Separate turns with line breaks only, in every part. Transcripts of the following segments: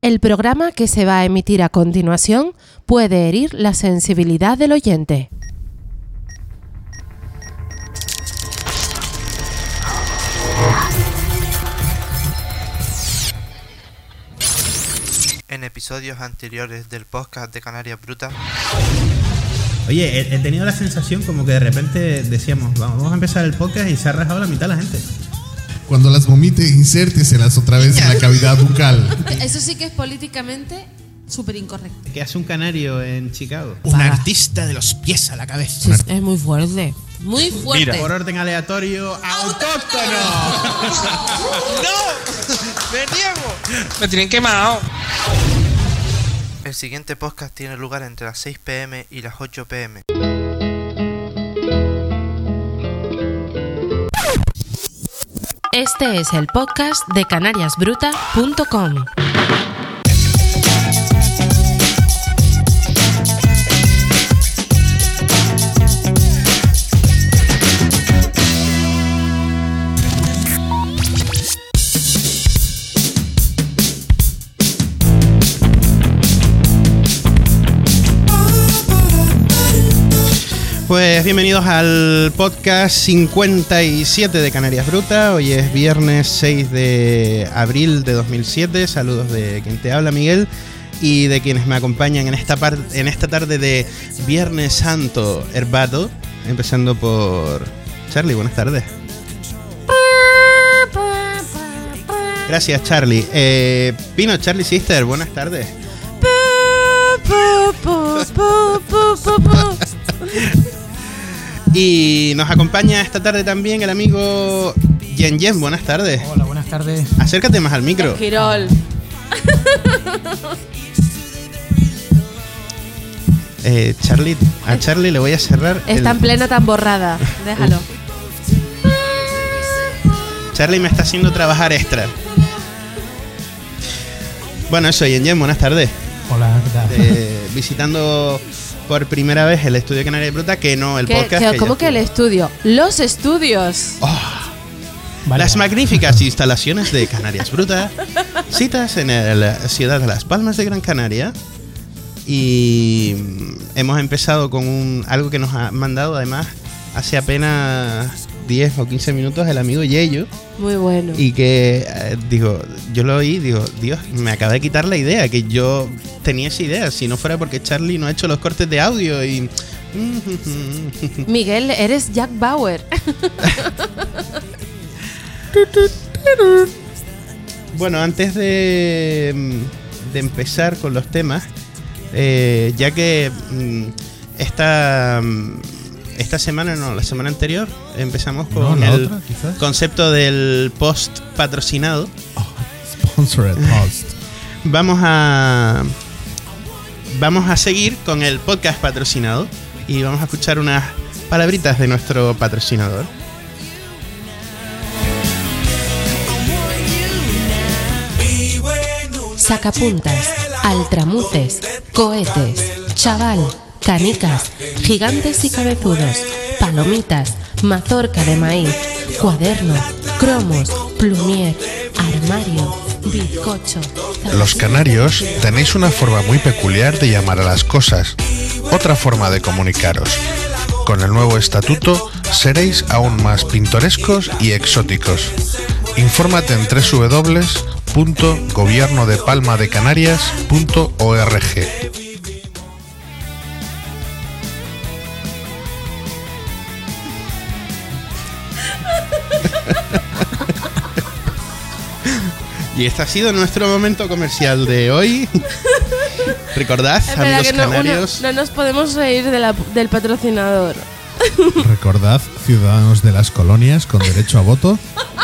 El programa que se va a emitir a continuación puede herir la sensibilidad del oyente.
En episodios anteriores del podcast de Canarias Brutas.
Oye, he tenido la sensación como que de repente decíamos, vamos a empezar el podcast y se ha rajado la mitad la gente.
Cuando las vomite, insérteselas otra vez en la cavidad bucal.
Eso sí que es políticamente súper incorrecto.
¿Qué hace un canario en Chicago?
Un artista de los pies a la cabeza.
Sí, es muy fuerte. Muy fuerte.
Mira.
Por orden aleatorio, autóctono.
¡No! ¡Me niego! Me tienen quemado.
El siguiente podcast tiene lugar entre las 6 p.m. y las 8 p.m.
Este es el podcast de canariasbruta.com.
Pues bienvenidos al podcast 57 de Canarias Bruta. Hoy es viernes 6 de abril de 2007. Saludos de quien te habla, Miguel, y de quienes me acompañan en esta tarde de Viernes Santo Herbato. Empezando por Charlie, buenas tardes. Gracias, Charlie. Pino, Charlie Sister, buenas tardes. Y nos acompaña esta tarde también el amigo Yen. Buenas tardes.
Hola, buenas tardes.
Acércate más al micro.
Girol.
Charlie, a Charlie le voy a cerrar.
Está en plena tamborrada. Déjalo.
Charlie me está haciendo trabajar extra. Bueno, eso, Yen, buenas tardes.
Hola, ¿qué tal?
Visitando por primera vez el estudio de Canarias Bruta, que no el podcast.
¿Cómo que el estudio? Los estudios.
Vale.
Las magníficas instalaciones de Canarias Bruta, citas en la ciudad de Las Palmas de Gran Canaria. Y hemos empezado con algo que nos ha mandado además hace apenas 10 o 15 minutos el amigo Yeyo.
Muy bueno.
Y que, yo lo oí, Dios, me acaba de quitar la idea, que yo tenía esa idea, si no fuera porque Charlie no ha hecho los cortes de audio y...
Miguel, eres Jack Bauer.
Bueno, antes de empezar con los temas, ya que esta semana, no, la semana anterior, empezamos con el
otra,
concepto del post patrocinado.
Sponsored post.
Vamos a seguir con el podcast patrocinado y vamos a escuchar unas palabritas de nuestro patrocinador.
Sacapuntas, altramutes, cohetes, chaval, canicas, gigantes y cabezudos, palomitas, mazorca de maíz, cuaderno, cromos, plumier, armario, bizcocho.
Los canarios tenéis una forma muy peculiar de llamar a las cosas, otra forma de comunicaros. Con el nuevo estatuto seréis aún más pintorescos y exóticos. Infórmate en www.gobiernodepalmadecanarias.org.
Y este ha sido nuestro momento comercial de hoy. Recordad,
Espera,
amigos
que
canarios.
no nos podemos reír del patrocinador.
Recordad, ciudadanos de las colonias con derecho a voto.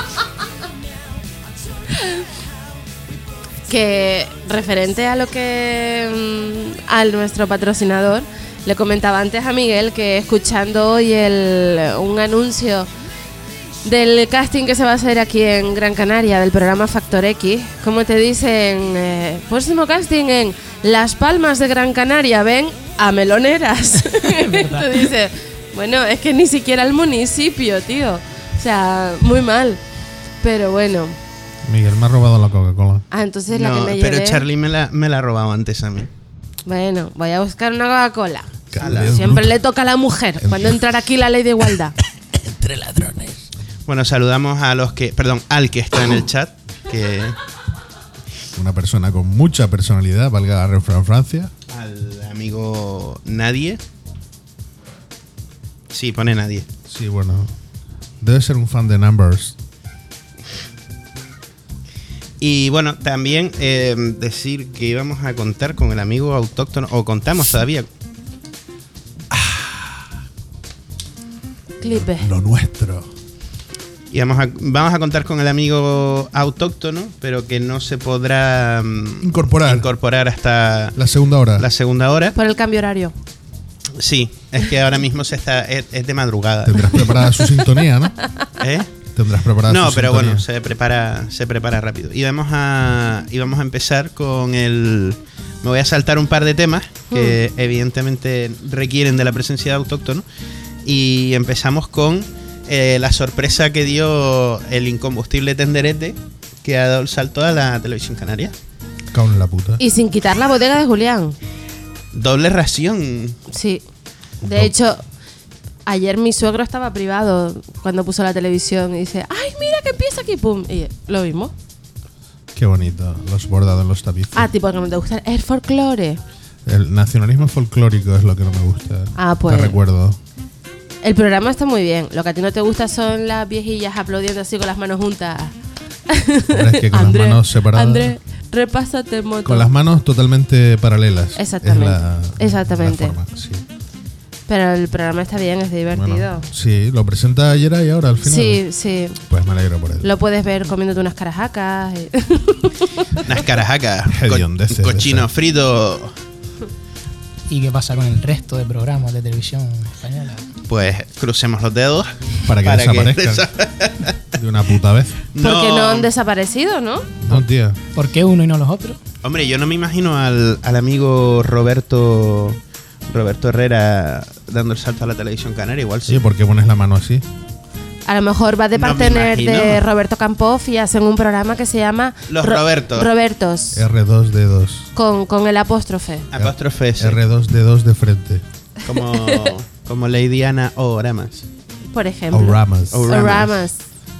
Que referente a lo que a nuestro patrocinador, le comentaba antes a Miguel que escuchando hoy un anuncio del casting que se va a hacer aquí en Gran Canaria del programa Factor X, como te dicen, próximo casting en Las Palmas de Gran Canaria, ven a Meloneras. Te dice, bueno, es que ni siquiera el municipio, tío. O sea, muy mal. Pero bueno.
Miguel me ha robado la Coca-Cola.
Ah, entonces la
No,
que me llevé.
pero Charlie me la ha robado antes a mí.
Bueno, voy a buscar una Coca-Cola.
Cala.
Siempre le toca a la mujer cuando entra aquí la ley de igualdad.
Entre ladrones.
Bueno, saludamos a los que, perdón, al que está en el chat, que
Una persona con mucha personalidad, valga la refrancia.
al amigo Nadie. Sí, pone Nadie.
Sí, bueno. Debe ser un fan de Numbers.
Y bueno, también decir que íbamos a contar con el amigo autóctono, o contamos todavía.
Clipe.
Lo nuestro.
Y vamos a contar con el amigo autóctono, pero que no se podrá incorporar hasta
La segunda hora.
la segunda hora.
Por el cambio horario.
Sí, es que ahora mismo es de madrugada.
Tendrás preparada su sintonía, ¿no?
¿Eh?
Tendrás preparada
No,
su
pero
sintonía.
bueno, se prepara rápido. Y vamos a empezar con el... Me voy a saltar un par de temas que evidentemente requieren de la presencia de autóctono. Y empezamos con la sorpresa que dio el incombustible Tenderete, que ha dado el salto a la televisión canaria.
Cago en la puta.
Y sin quitar la bodega de Julián.
Doble ración.
Sí. De hecho, ayer mi suegro estaba privado cuando puso la televisión y dice, ¡ay, mira que empieza aquí! ¡Pum! Y lo mismo.
Qué bonito. Los bordados en los tapices.
Ah, tipo que no te gusta el folclore.
El nacionalismo folclórico es lo que no me gusta.
Ah, pues.
Te recuerdo.
El programa está muy bien. Lo que a ti no te gusta son las viejillas aplaudiendo así con las manos juntas.
Hombre, es que con las manos separadas.
André, repásate moto.
Con las manos totalmente paralelas.
Exactamente.
Es
Exactamente.
la forma, sí.
Pero el programa está bien, es divertido.
Bueno, sí, lo presenta ayer y ahora al final.
Sí, sí.
Pues me alegro por él.
Lo puedes ver comiéndote unas carajacas.
Unas carajacas.
Hediondeces,
Cochino
de
frito.
¿Y qué pasa con el resto de programas de televisión española?
Pues crucemos los dedos.
Para que desaparezcan. De una puta vez.
Porque no han desaparecido, ¿no?
No, tía.
¿Por qué uno y no los otros?
Hombre, yo no me imagino al amigo Roberto Herrera dando el salto a la televisión canaria. Igual sí.
Sí, ¿por qué pones la mano así?
A lo mejor va de
No me
partener
imagino.
de Roberto Campoff y hacen un programa que se llama
Los Robertos.
Robertos.
R2D2.
Con el apóstrofe.
Apóstrofe S.
R2D2 de frente.
Como Lady Ana Oramas.
Por ejemplo.
Oramas.
Oramas.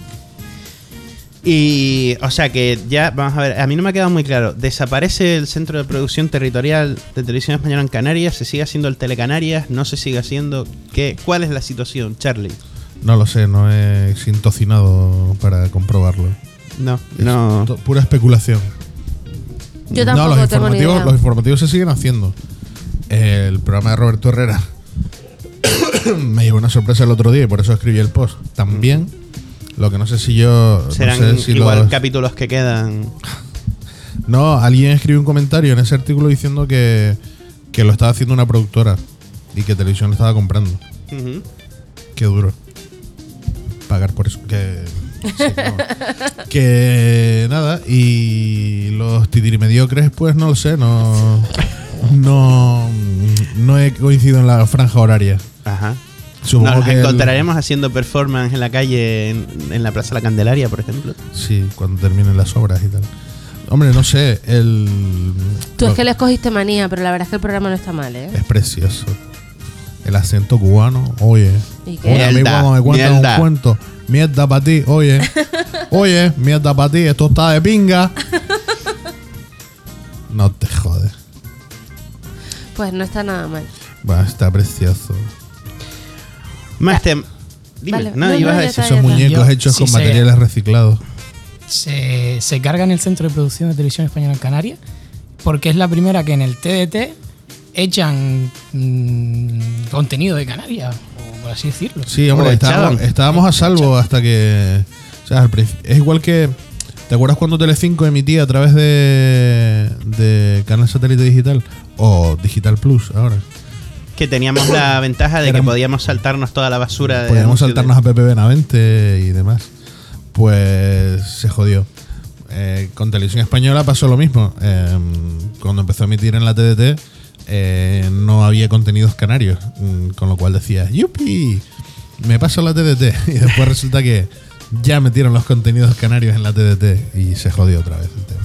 Y, o sea que ya, vamos a ver, a mí no me ha quedado muy claro. ¿Desaparece el centro de producción territorial de Televisión Española en Canarias? ¿Se sigue haciendo el Telecanarias? ¿No se sigue haciendo? ¿Cuál es la situación, Charlie?
No lo sé, no he sintocinado para comprobarlo.
No.
Pura especulación.
Yo tampoco
los
tengo ni
informativos,
idea.
los informativos se siguen haciendo. El programa de Roberto Herrera me llevó una sorpresa el otro día y por eso escribí el post. También, lo que no sé si yo...
Serán
no sé si
igual capítulos que quedan.
No, alguien escribió un comentario en ese artículo diciendo que lo estaba haciendo una productora y que Televisión lo estaba comprando.
Ujú.
Qué duro. Pagar por eso. Que nada, y los titirimediocres, pues no lo sé, no he coincidido en la franja horaria.
Ajá.
Supongo
Nos
que
encontraremos haciendo performance en la calle, en la Plaza La Candelaria, por ejemplo.
sí, cuando terminen las obras y tal. Hombre, no sé,
Tú es que le escogiste manía, pero la verdad es que el programa no está mal, ¿eh?
es precioso. El acento cubano, oye.
¿Y qué?
Oye, a mí
Mierda,
cuando me cuentan
mierda.
un cuento, mierda para ti, oye. Oye, mierda para ti, esto está de pinga. No te jodes.
Pues no está nada mal.
Bueno, está precioso.
Más Dime,
Vale.
no,
No,
ibas
no,
a
ya
decir.
está.
Esos muñecos
Yo
hechos
sí
con
sé.
materiales reciclados.
Se carga en el Centro de Producción de Televisión Española en Canarias porque es la primera que en el TDT echan contenido de Canarias, o por así decirlo.
Sí, hombre,
Oh, echaban.
estábamos a salvo hasta que... O sea, es igual que... ¿Te acuerdas cuando Telecinco emitía a través de Canal Satélite Digital? O Digital Plus, ahora.
Que teníamos la ventaja de que podíamos saltarnos toda la basura.
Podíamos
anuncios
saltarnos a Pepe Benavente y demás. Pues se jodió. Con Televisión Española pasó lo mismo. Cuando empezó a emitir en la TDT no había contenidos canarios. Con lo cual decías, ¡yupi! Me paso la TDT. Y después resulta que Ya metieron los contenidos canarios en la TDT y se jodió otra vez el tema.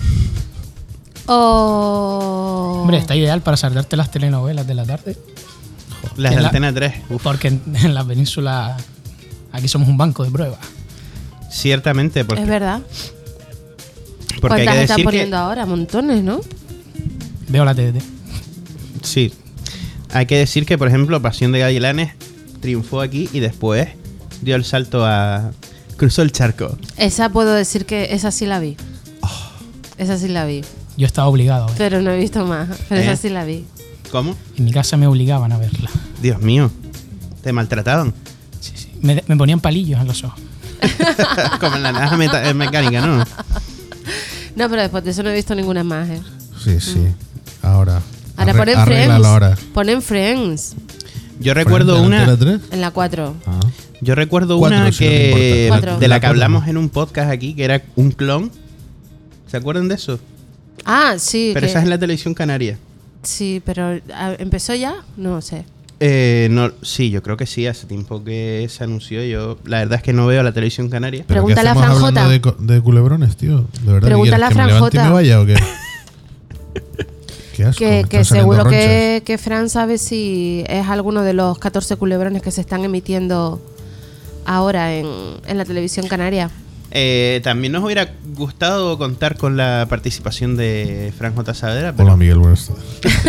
Oh.
Hombre, está ideal para saltarte las telenovelas de la tarde.
Las
Que
de
la-
Antena 3. Uf,
Porque en la península aquí somos un banco de pruebas.
ciertamente,
Es
porque
verdad.
hay
¿Cuántas
que
están
decir que...
poniendo ahora? Montones, ¿no?
Veo la TDT.
Sí. Hay que decir que, por ejemplo, Pasión de Gavilanes triunfó aquí y después dio el salto a... Cruzó el charco.
Esa puedo decir que esa sí la vi.
Oh.
Esa sí la vi.
Yo estaba obligado a ver.
Pero no he visto más. Pero
¿Eh?
esa sí la vi.
¿Cómo?
En mi casa me obligaban a verla.
Dios mío. ¿Te maltrataban?
Sí, sí. Me ponían palillos en los ojos.
Como en la naranja mecánica, ¿no?
No, pero después de eso no he visto ninguna más, ¿eh?
Sí, sí. Ahora.
Ahora ponen
arréglalo
Friends.
ahora.
Ponen Friends.
Yo recuerdo
¿En
una...
Antena 3?
En la 4.
Ah.
Yo recuerdo
Cuatro,
una
si no te
que...
importa.
Cuatro.
De la que
cuatro
hablamos
no.
en un podcast aquí, que era un clon. ¿Se acuerdan de eso?
Ah, sí.
Pero
que-
esa es en la televisión canaria.
Sí, pero ¿empezó ya? No sé.
No, sí, yo creo que sí, hace tiempo que se anunció. Yo, la verdad es que no veo la televisión canaria.
¿Pero
Pregúntale
qué
a
hacemos
Fran
hablando
Jota.
de culebrones, tío? ¿De verdad
Pregúntale
quieres
a
que me
Fran
levante y me
Jota.
vaya o qué? Qué asco, me
Que
están saliendo
seguro
ronchas.
que Fran sabe si es alguno de los 14 culebrones que se están emitiendo ahora en la televisión canaria.
También nos hubiera gustado contar con la participación de Fran J. Saavedra,
Hola, Miguel, buenas tardes.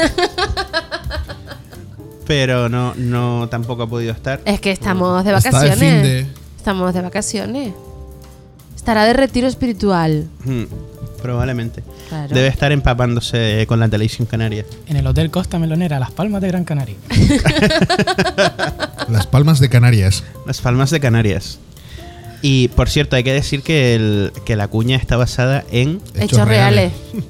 pero no tampoco ha podido estar.
Es que estamos de
Está de
vacaciones.
fin de-
Estamos de vacaciones. Estará de retiro espiritual.
Probablemente.
Claro.
Debe estar empapándose con la televisión canaria.
En el Hotel Costa Melonera, Las Palmas de Gran Canaria.
Las Palmas de Canarias.
Las Palmas de Canarias. Y por cierto, hay que decir que la cuña está basada en
Hechos reales.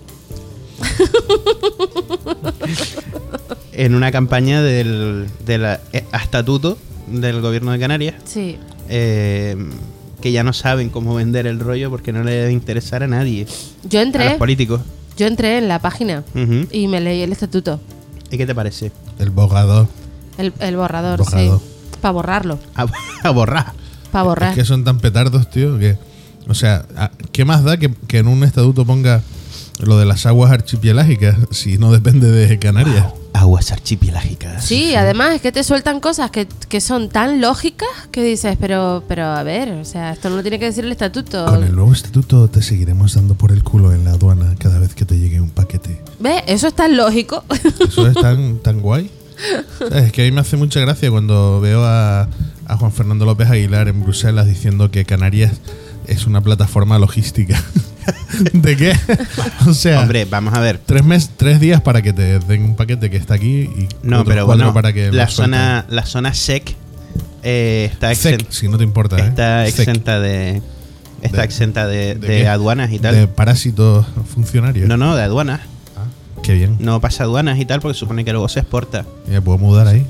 una campaña del estatuto del gobierno de Canarias,
Sí.
que ya no saben cómo vender el rollo porque no le debe interesar a nadie,
Yo
a los
entré
políticos.
en la página
Ujú.
y me leí el estatuto.
¿Y qué te parece?
El borrador.
El borrador,
Borrador.
sí. Para borrarlo.
A borrar.
Para borrar.
Es que son tan petardos, tío, que... O sea, ¿qué más da que en un estatuto ponga lo de las aguas archipielagicas si no depende de Canarias?
Aguas archipielagicas.
Sí, además es que te sueltan cosas que son tan lógicas que dices, pero a ver, o sea, esto no lo tiene que decir el estatuto.
Con el nuevo estatuto te seguiremos dando por el culo en la aduana cada vez que te llegue un paquete.
¿Ves? Eso es tan lógico.
Eso es tan guay. Es que a mí me hace mucha gracia cuando veo a Juan Fernando López Aguilar en Bruselas diciendo que Canarias es una plataforma logística. ¿De qué? O sea,
Hombre, vamos a ver.
3 días para que te den un paquete que está aquí y
No,
otros
pero
4
bueno,
para que
la
lo suelten.
zona SEC está
CEC, si no te importa,
está
CEC.
exenta de
¿De qué?
aduanas y tal.
De parásitos funcionarios.
No, de aduanas.
Qué bien.
No pasa aduanas y tal porque supone que luego se exporta.
¿Me puedo mudar ahí?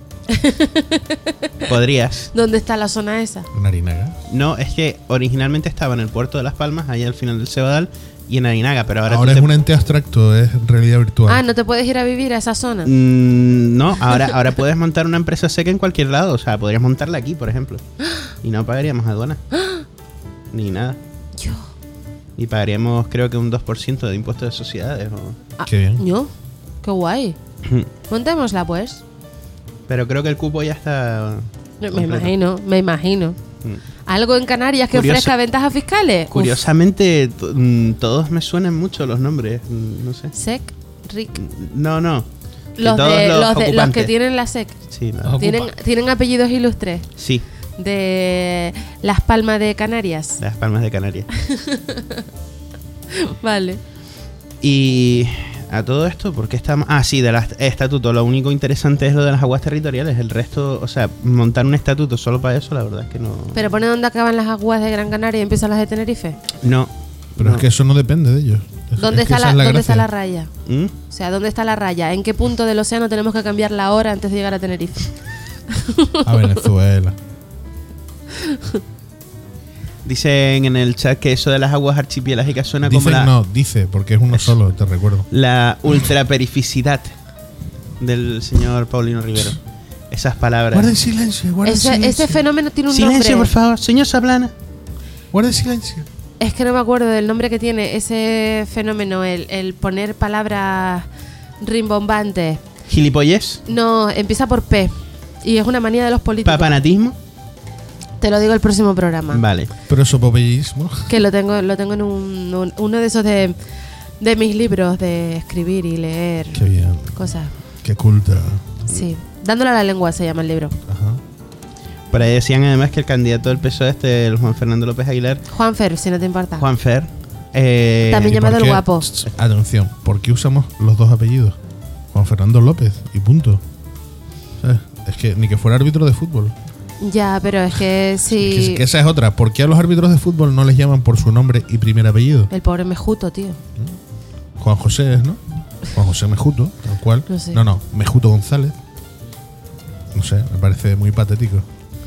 Podrías.
¿Dónde está la zona esa?
En Arinaga.
No, es que originalmente estaba en el puerto de Las Palmas, ahí al final del Cebadal, y en Arinaga, pero ahora,
Ahora
tú
es
te-
un ente abstracto, es realidad virtual.
Ah, no te puedes ir a vivir a esa zona.
No, ahora puedes montar una empresa seca en cualquier lado. O sea, podrías montarla aquí, por ejemplo. Y no pagaríamos aduana. Ni nada.
Yo.
Y pagaríamos, creo que un 2% de impuestos de sociedades.
Ah,
Qué bien.
Yo. Qué guay. Montémosla, pues.
Pero creo que el cupo ya está.
Me
completo.
imagino.
Mm.
Algo en Canarias que
Curioso-
ofrezca ventajas fiscales. Uf.
Curiosamente, todos me suenan mucho los nombres. No sé.
SEC, RIC.
No.
Los
todos
los que
ocupantes.
tienen la SEC.
Sí, no.
Ocupa.
Tienen apellidos ilustres.
Sí,
De Las Palmas de Canarias.
Las Palmas de Canarias.
Vale.
Y a todo esto, ¿por qué estamos...? Ah, sí, del estatuto. Lo único interesante es lo de las aguas territoriales. El resto, o sea, montar un estatuto solo para eso, la verdad es que no...
Pero pone dónde acaban las aguas de Gran Canaria y empiezan las de Tenerife.
No.
Pero
no.
es que eso no depende de ellos.
¿Dónde,
Es que
está,
esa es
¿dónde está
gracia.
la raya?
¿Mm?
O sea, ¿dónde está la raya? ¿En qué punto del océano tenemos que cambiar la hora antes de llegar a Tenerife?
A Venezuela.
Dicen en el chat que eso de las aguas archipielagicas suena como
Dicen dice, porque es uno solo, te recuerdo.
la ultraperificidad del señor Paulino Rivero. Esas palabras.
Guarden silencio, guarden silencio.
Ese fenómeno tiene un
Silencio,
nombre.
por favor. Señor Sablana.
Guarda silencio.
Es que no me acuerdo del nombre que tiene ese fenómeno, el poner palabras rimbombantes.
¿Gilipollez?
No, empieza por P. Y es una manía de los políticos.
¿Papanatismo?
Te lo digo el próximo programa.
Vale.
Prosopopellismo.
Que lo tengo en uno de esos de mis libros de escribir y leer
Qué bien.
cosas.
Qué culta.
Sí. Dándole a la lengua se llama el libro.
Ajá.
Por ahí decían además que el candidato del PSOE, el Juan Fernando López Aguilar,
Juanfer, si no te importa.
Juanfer,
También
¿Y
llamado
por
el
qué?
guapo.
Atención, ¿por qué usamos los dos apellidos? Juan Fernando López y punto. ¿Sabes? Es que ni que fuera árbitro de fútbol.
Ya, pero es que sí.
Que esa es otra. ¿Por qué a los árbitros de fútbol no les llaman por su nombre y primer apellido?
El pobre Mejuto, tío.
Juan José es, ¿no? Juan José Mejuto, tal cual.
No sé.
No, Mejuto González. No sé, me parece muy patético.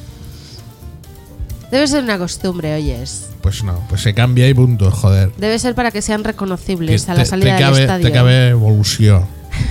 Debe ser una costumbre, oyes.
Pues no, pues se cambia y punto, joder.
Debe ser para que sean reconocibles
Que
a la salida del estadio.
te cabe evolución.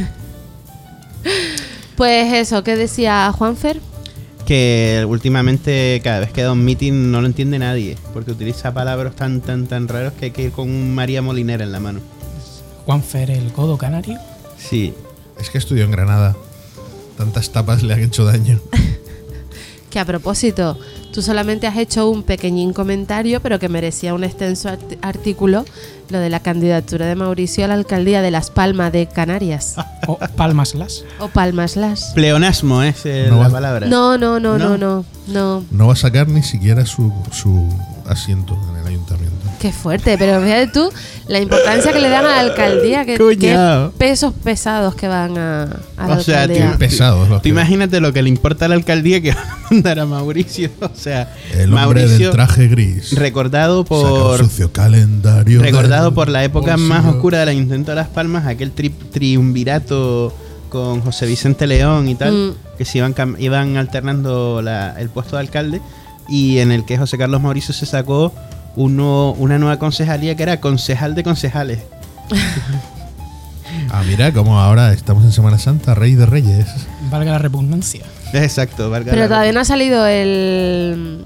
Pues eso, ¿qué decía Juanfer?
que últimamente cada vez que da un meeting no lo entiende nadie, porque utiliza palabras tan raros que hay que ir con un María Molinera en la mano.
Juanfer, el codo canario.
Sí.
Es que estudió en Granada. Tantas tapas le han hecho daño.
Que a propósito, tú solamente has hecho un pequeñín comentario, pero que merecía un extenso artículo, lo de la candidatura de Mauricio a la alcaldía de Las Palmas de Canarias.
O Palmas Las.
O Palmas Las.
Pleonasmo es
No
la
va-
palabra.
No.
No va a sacar ni siquiera su asiento en el ayuntamiento.
Qué fuerte, pero fíjate tú la importancia que le dan a la alcaldía, que
Cuñao.
qué pesos pesados que van a la
O sea,
alcaldía.
tío,
Pesados los
Tú
que-
imagínate lo que le importa a la alcaldía que va a mandar a Mauricio. O sea,
El hombre
Mauricio,
del traje gris.
recordado
Saca un
por
sucio calendario.
recordado
del
por la época más
bolsillo.
oscura del Ayuntamiento de Las Palmas, aquel triunvirato con José Vicente León y tal, que se iban alternando el puesto de alcalde, y en el que José Carlos Mauricio se sacó una nueva concejalía que era concejal de concejales.
Ah, mira, como ahora estamos en Semana Santa, Rey de Reyes.
Valga la redundancia.
Exacto, valga
Pero
la-
todavía no ha salido el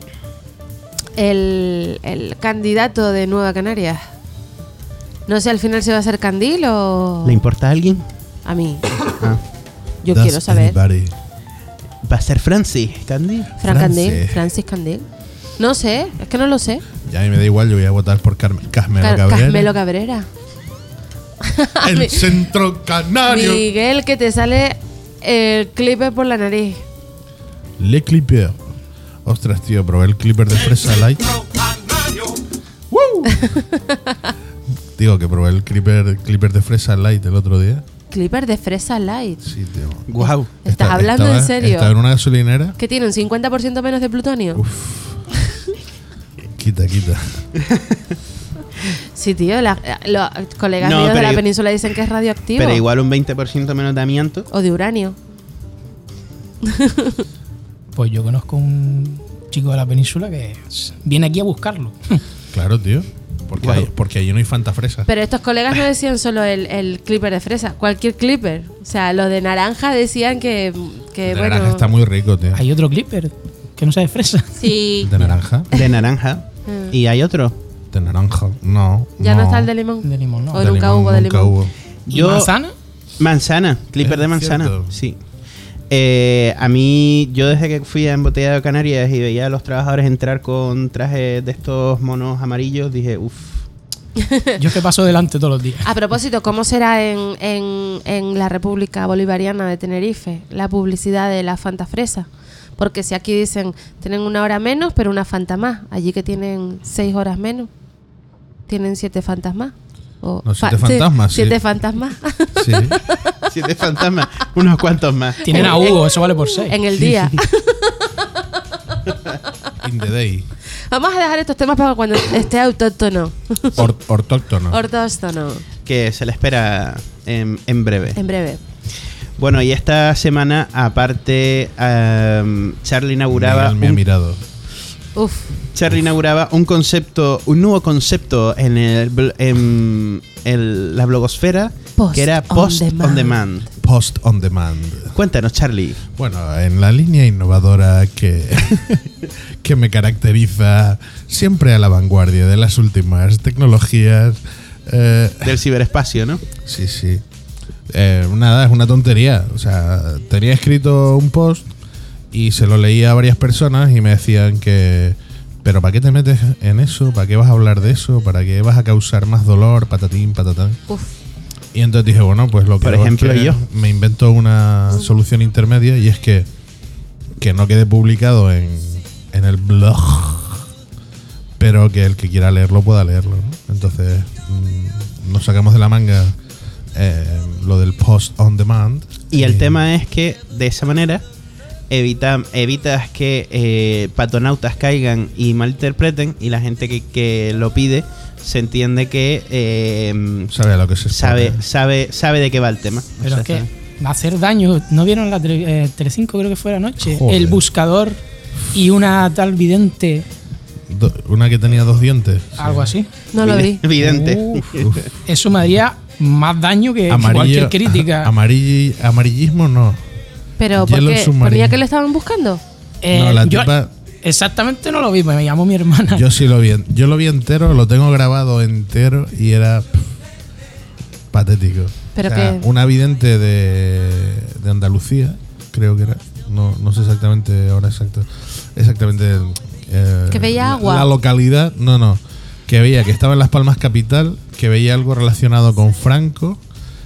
candidato de Nueva Canarias. No sé al final si va a ser Candil o
¿Le importa a alguien?
a mí.
Ah.
Yo
Does
quiero saber.
anybody-
Va a ser Francis Candy.
Francis Candil. No sé, es que no lo sé.
Ya a mí me da igual, yo voy a votar por Casmelo Cabrera.
Casmelo Cabrera.
El centro canario.
Miguel, que te sale el clipper por la nariz.
Le Clipper. Ostras, tío, probé el Clipper de fresa light. ¡Woo! Digo que probé el Clipper de fresa light el otro día.
Clipper de fresa light.
Sí, tío.
Wow.
¿Estás hablando en serio?
Estaba en una gasolinera.
¿Que tiene un 50% menos de plutonio?
Quita.
Sí, tío, los colegas
No,
míos de
pero
la
i-
península dicen que es radioactivo.
Pero igual un 20% menos de amianto.
O de uranio.
Pues yo conozco un chico de la península que viene aquí a buscarlo.
Claro, tío. Porque allí no hay Fanta fresa.
Pero estos colegas no decían solo el clipper de fresa, cualquier clipper. O sea, los de naranja decían que
El de
bueno.
naranja está muy rico, tío.
Hay otro clipper que no sabe fresa.
Sí.
¿De naranja?
De naranja. Y hay otro.
De naranja. No.
Ya no está el de limón.
De limón, no.
O nunca hubo de
nunca
limón.
hubo.
¿Y
Yo-
manzana?
Manzana, clipper
Es
de manzana.
cierto.
Sí. A mí, yo desde que fui a Embotellado de Canarias y veía a los trabajadores entrar con trajes de estos monos amarillos, dije, uff.
Yo es que paso delante todos los días.
A propósito, ¿cómo será en la República Bolivariana de Tenerife la publicidad de la Fanta Fresa? Porque si aquí dicen, tienen 1 hora menos, pero una Fanta más. Allí que tienen 6 horas menos, tienen 7 Fantas más. O
No, 7 fantasmas, sí.
7 Fantas más.
Sí.
7 fantasmas, unos cuantos más.
Tienen a Hugo, eso vale por 6.
en el día.
In the day.
Vamos a dejar estos temas para cuando esté autóctono.
Ortóctono.
Ortóctono.
Que se le espera en breve.
En breve.
Bueno, y esta semana, aparte, Charlie inauguraba
Miguel me ha mirado.
Uf.
un nuevo concepto en la blogosfera,
Post
que era
on
Post
demand.
on Demand.
post on demand.
Cuéntanos, Charlie.
Bueno, en la línea innovadora que, que me caracteriza, siempre a la vanguardia de las últimas tecnologías.
Del ciberespacio, ¿no?
Sí, sí. Nada, es una tontería. O sea, tenía escrito un post y se lo leía a varias personas y me decían que... ¿Pero para qué te metes en eso? ¿Para qué vas a hablar de eso? ¿Para qué vas a causar más dolor? Patatín, patatán.
Uf.
Y entonces dije, bueno, pues lo que
Por
hago
ejemplo,
es que
yo.
me invento una solución intermedia y es que no quede publicado en el blog, pero que el que quiera leerlo pueda leerlo, ¿no? Entonces nos sacamos de la manga lo del post on demand.
Y el tema es que de esa manera evitas que patonautas caigan y malinterpreten, y la gente que lo pide se entiende que
Sabe a lo que se expone.
sabe de qué va el tema.
Pero
O
es
sea,
que va a hacer daño. ¿No vieron la Telecinco, creo que fue anoche?
Joder.
El buscador y una tal vidente,
Una que tenía 2 dientes.
algo así.
No lo vi.
evidente.
Uf.
Eso me haría más daño que cualquier crítica.
Amarillismo no.
Pero
Yellow
porque
Submarine.
ponía que le estaban buscando.
No, la
yo
tipa-
exactamente no lo vi, me llamó mi hermana.
Yo sí lo vi. Yo lo vi entero, lo tengo grabado entero y era patético.
Pero
O sea,
que
una vidente de Andalucía, creo que era. No sé exactamente ahora exactamente.
Que veía agua.
La localidad, no. Que veía que estaba en Las Palmas capital, que veía algo relacionado con Franco.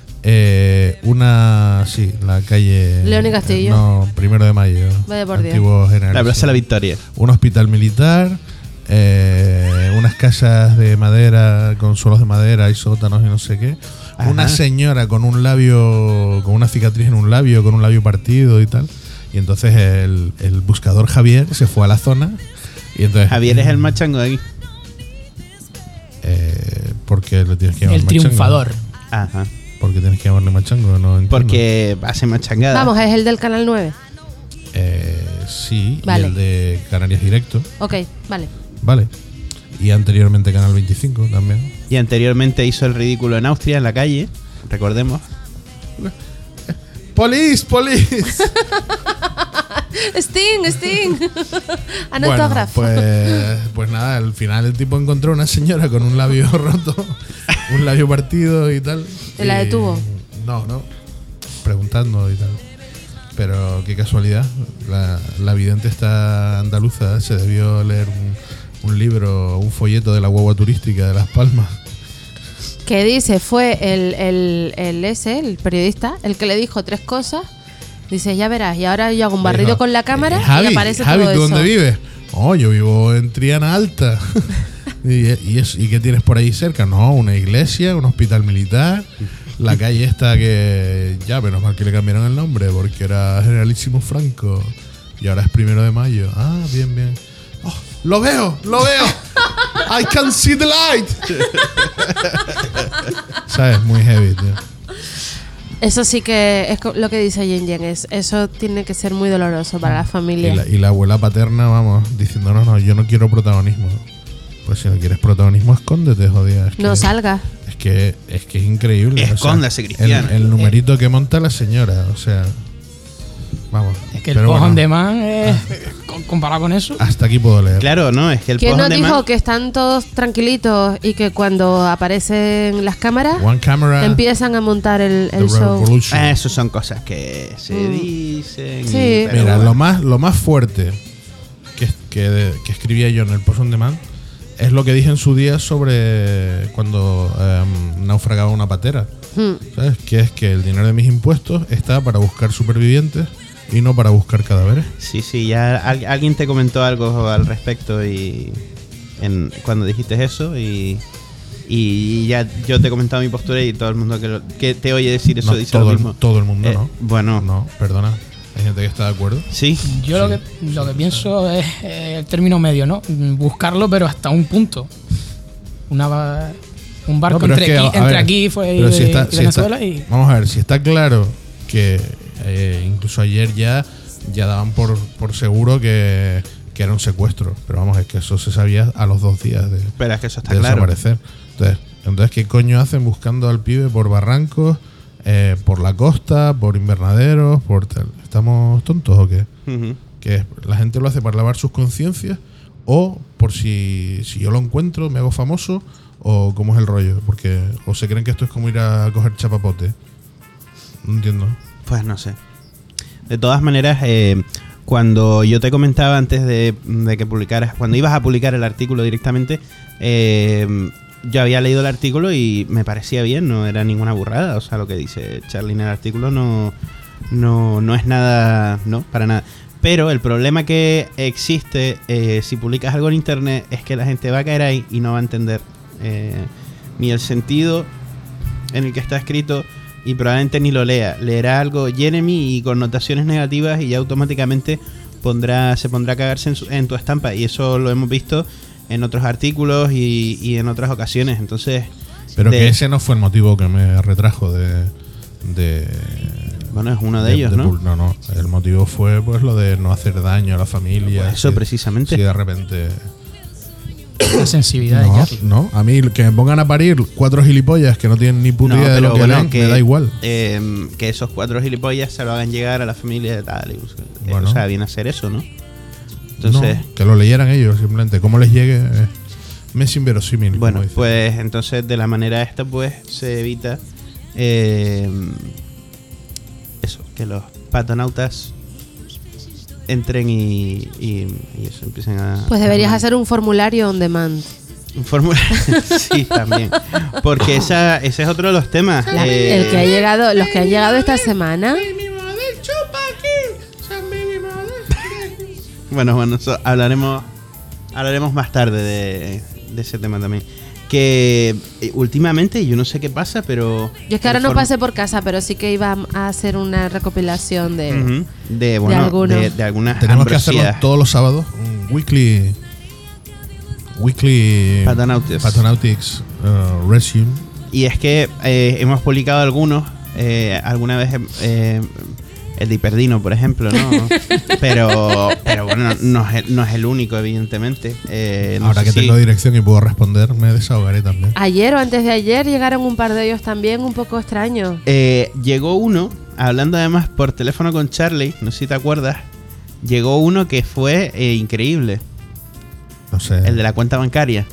La calle
León y Castillo.
No, 1 de Mayo.
Vaya por Dios.
Antiguo General.
La Plaza de la Victoria.
Un hospital militar, unas casas de madera con suelos de madera y sótanos y no sé qué.
Ajá.
Una señora con un labio, con una cicatriz en un labio, con un labio partido y tal. Y entonces el buscador Javier se fue a la zona. Y entonces,
Javier es el machango de aquí.
¿por qué le tienes que llamar
El
machango?
triunfador.
Ajá.
¿Por qué tienes que llamarle machango? No entiendo.
Porque hace machangada.
Vamos, es el del canal 9.
Sí,
Vale.
y el de Canarias Directo.
Ok, vale.
Vale. Y anteriormente Canal 25 también.
Y anteriormente hizo el ridículo en Austria, en la calle. Recordemos.
¡Police!
Sting.
Bueno,
Anautógrafo.
pues nada, al final el tipo encontró una señora con un labio roto, un labio partido y tal.
¿Y la detuvo?
No, preguntando y tal. Pero qué casualidad, la vidente esta andaluza se debió leer un libro, un folleto de la guagua turística de Las Palmas.
Que dice, fue el periodista, el que le dijo 3 cosas. Dice, ya verás, y ahora yo hago un barrido
Dijo,
con la cámara
Javi,
y aparece
Javi,
todo
¿tú
eso.
dónde vives? Oh, yo vivo en Triana Alta. ¿Y qué tienes por ahí cerca? No, una iglesia, un hospital militar, la calle esta que ya, menos mal que le cambiaron el nombre porque era Generalísimo Franco y ahora es 1 de Mayo. Ah, bien. Oh, lo veo. I can see the light. ¿Sabes? Muy heavy, tío.
Eso sí que es lo que dice Yen. Eso tiene que ser muy doloroso para la familia.
Y la abuela paterna, vamos, diciendo, no, yo no quiero protagonismo. Pues si no quieres protagonismo, escóndete, jodida.
No salga.
Es que es increíble.
Escóndase, Cristiano.
El numerito que monta la señora, o sea, vamos.
Es que el
pero
post on
bueno,
demand, comparado con eso.
hasta aquí puedo leer.
Claro, no, es que el
¿Quién
post
nos
on
dijo
demand-
que están todos tranquilitos y que cuando aparecen las cámaras
One camera,
empiezan a montar el
the
show?
revolution.
Eso son cosas que se dicen.
Sí.
pero
Mira,
bueno.
lo más fuerte que escribía yo en el post on demand es lo que dije en su día sobre cuando naufragaba una patera. ¿Sabes? Que es que el dinero de mis impuestos está para buscar supervivientes y no para buscar cadáveres.
Sí, ya alguien te comentó algo al respecto cuando dijiste eso y ya yo te he comentado mi postura y todo el mundo que te oye decir eso
No,
dice lo mismo.
todo el mundo, ¿no?
Bueno,
No, perdona. Hay gente que está de acuerdo.
sí.
Yo lo que pienso es el término medio, ¿no? Buscarlo, pero hasta un punto. Un barco
No, pero es
entre,
que,
aquí,
a
entre
ver,
aquí fue
pero si está-
y
si
Venezuela
está-
y...
Vamos a ver, si está claro que incluso ayer ya daban por seguro que era un secuestro. Pero vamos, es que eso se sabía a los 2 días de
Pero es que eso está
de
claro.
desaparecer. Entonces, ¿qué coño hacen buscando al pibe por barrancos, por la costa, por invernaderos, por tal. ¿Estamos tontos o qué?
Ujú.
Que la gente lo hace para lavar sus conciencias o por si yo lo encuentro, me hago famoso, o cómo es el rollo. Porque o se creen que esto es como ir a coger chapapote. No entiendo.
Pues no sé. De todas maneras, cuando yo te comentaba antes de que publicaras, cuando ibas a publicar el artículo directamente, yo había leído el artículo y me parecía bien, no era ninguna burrada. O sea, lo que dice Charlie en el artículo no es nada, no, para nada. Pero el problema que existe si publicas algo en internet es que la gente va a caer ahí y no va a entender ni el sentido en el que está escrito y probablemente ni lo lea. Leerá algo Jeremy y connotaciones negativas y ya automáticamente se pondrá a cagarse en tu estampa. Y eso lo hemos visto en otros artículos y en otras ocasiones. Entonces,
Pero que ese no fue el motivo que me retrajo de
bueno, es uno de ellos, ¿no?
No. El motivo fue pues lo de no hacer daño a la familia.
Pues eso, precisamente.
Si de repente...
La sensibilidad de Charlie.
No, a mí que me pongan a parir 4 gilipollas que no tienen ni puta idea de lo que
bueno,
leen, me da igual.
Que esos 4 gilipollas se lo hagan llegar a la familia de tal.
Bueno.
O sea, viene a ser eso, ¿no? Entonces,
no, que lo leyeran ellos, simplemente. Cómo les llegue, me es inverosímil.
bueno,
como dice.
pues entonces de la manera esta, pues se evita eso, que los patonautas entren y eso, empiecen a...
Pues deberías hacer un formulario on demand.
Un formulario. Sí, también. Porque ese es otro de los temas.
El que ha llegado, los que han llegado esta semana.
Bueno, eso hablaremos más tarde de ese tema también. Que últimamente, yo no sé qué pasa, pero...
Yo es que ahora no pasé por casa, pero sí que iba a hacer una recopilación de...
Ujú. de
algunos.
algunas
Tenemos que hacerlo
ambrosías.
todos los sábados. Un weekly Patonautics resume.
Y es que hemos publicado algunos, alguna vez el de Hiperdino, por ejemplo, ¿no? pero bueno, no es el único, evidentemente. No
Ahora
sé
que
si-
tengo dirección y puedo responder, me desahogaré también.
Ayer o antes de ayer llegaron un par de ellos también un poco extraños.
Llegó uno, hablando además por teléfono con Charlie, no sé si te acuerdas, llegó uno que fue increíble,
No sé.
el de la cuenta bancaria.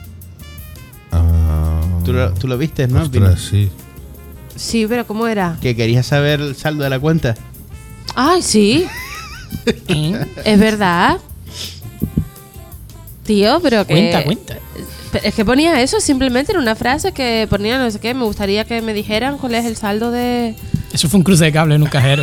¿Tú lo viste, no?
Ostras, sí.
Sí, pero ¿cómo era?
Que quería saber el saldo de la cuenta.
Ay, sí. Es verdad. Tío, pero que...
Cuenta.
Es que ponía eso simplemente en una frase que ponía no sé qué. Me gustaría que me dijeran cuál es el saldo de...
Eso fue un cruce de cable en un cajero.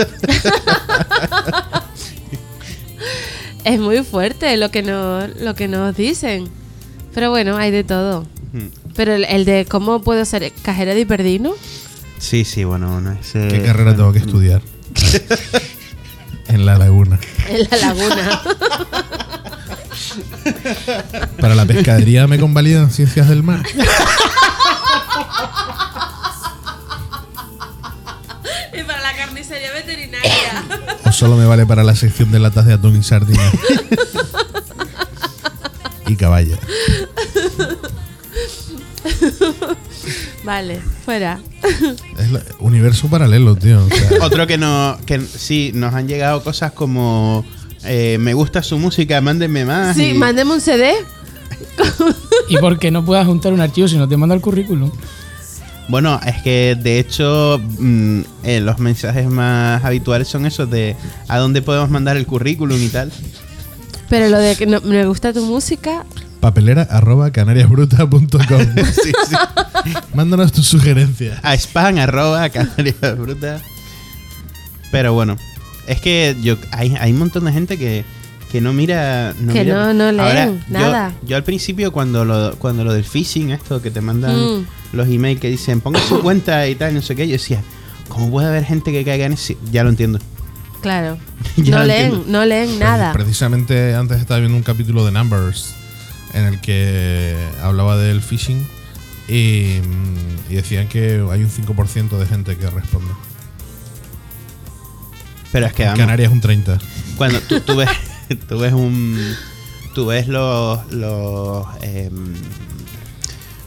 Es muy fuerte lo que nos dicen. Pero bueno, hay de todo. Pero el de cómo puedo ser cajera de Hiperdino.
Sí, bueno, no es...
¿Qué carrera tengo que estudiar? En La Laguna.
En la laguna.
Para la pescadería me convalidan ciencias del mar.
Y para la carnicería veterinaria.
O solo me vale para la sección de latas de atún y sardinas. Y caballa.
Vale, fuera.
Es universo paralelo, tío. O sea,
Otro que sí, nos han llegado cosas como... me gusta su música, mándenme más.
Sí, mándeme un CD.
¿Y por qué no puedas juntar un archivo si no te manda el currículum?
Bueno, es que de hecho los mensajes más habituales son esos de a dónde podemos mandar el currículum y tal.
Pero lo de que me gusta tu música.
papelera@canariasbruta.com.
Sí.
Mándanos tus sugerencias.
A spam@canariasbruta. Pero bueno, es que hay un montón de gente que no mira...
Que no leen
Ahora,
nada.
Yo al principio cuando lo del phishing, esto que te mandan los emails que dicen ponga su cuenta y tal, no sé qué, yo decía, ¿cómo puede haber gente que caiga en eso? Ya lo entiendo.
Claro.
Ya lo entiendo.
No leen nada.
Precisamente antes estaba viendo un capítulo de Numbers en el que hablaba del phishing y decían que hay un 5% de gente que responde.
Pero es que
En
vamos,
Canarias un 30%.
cuando tú ves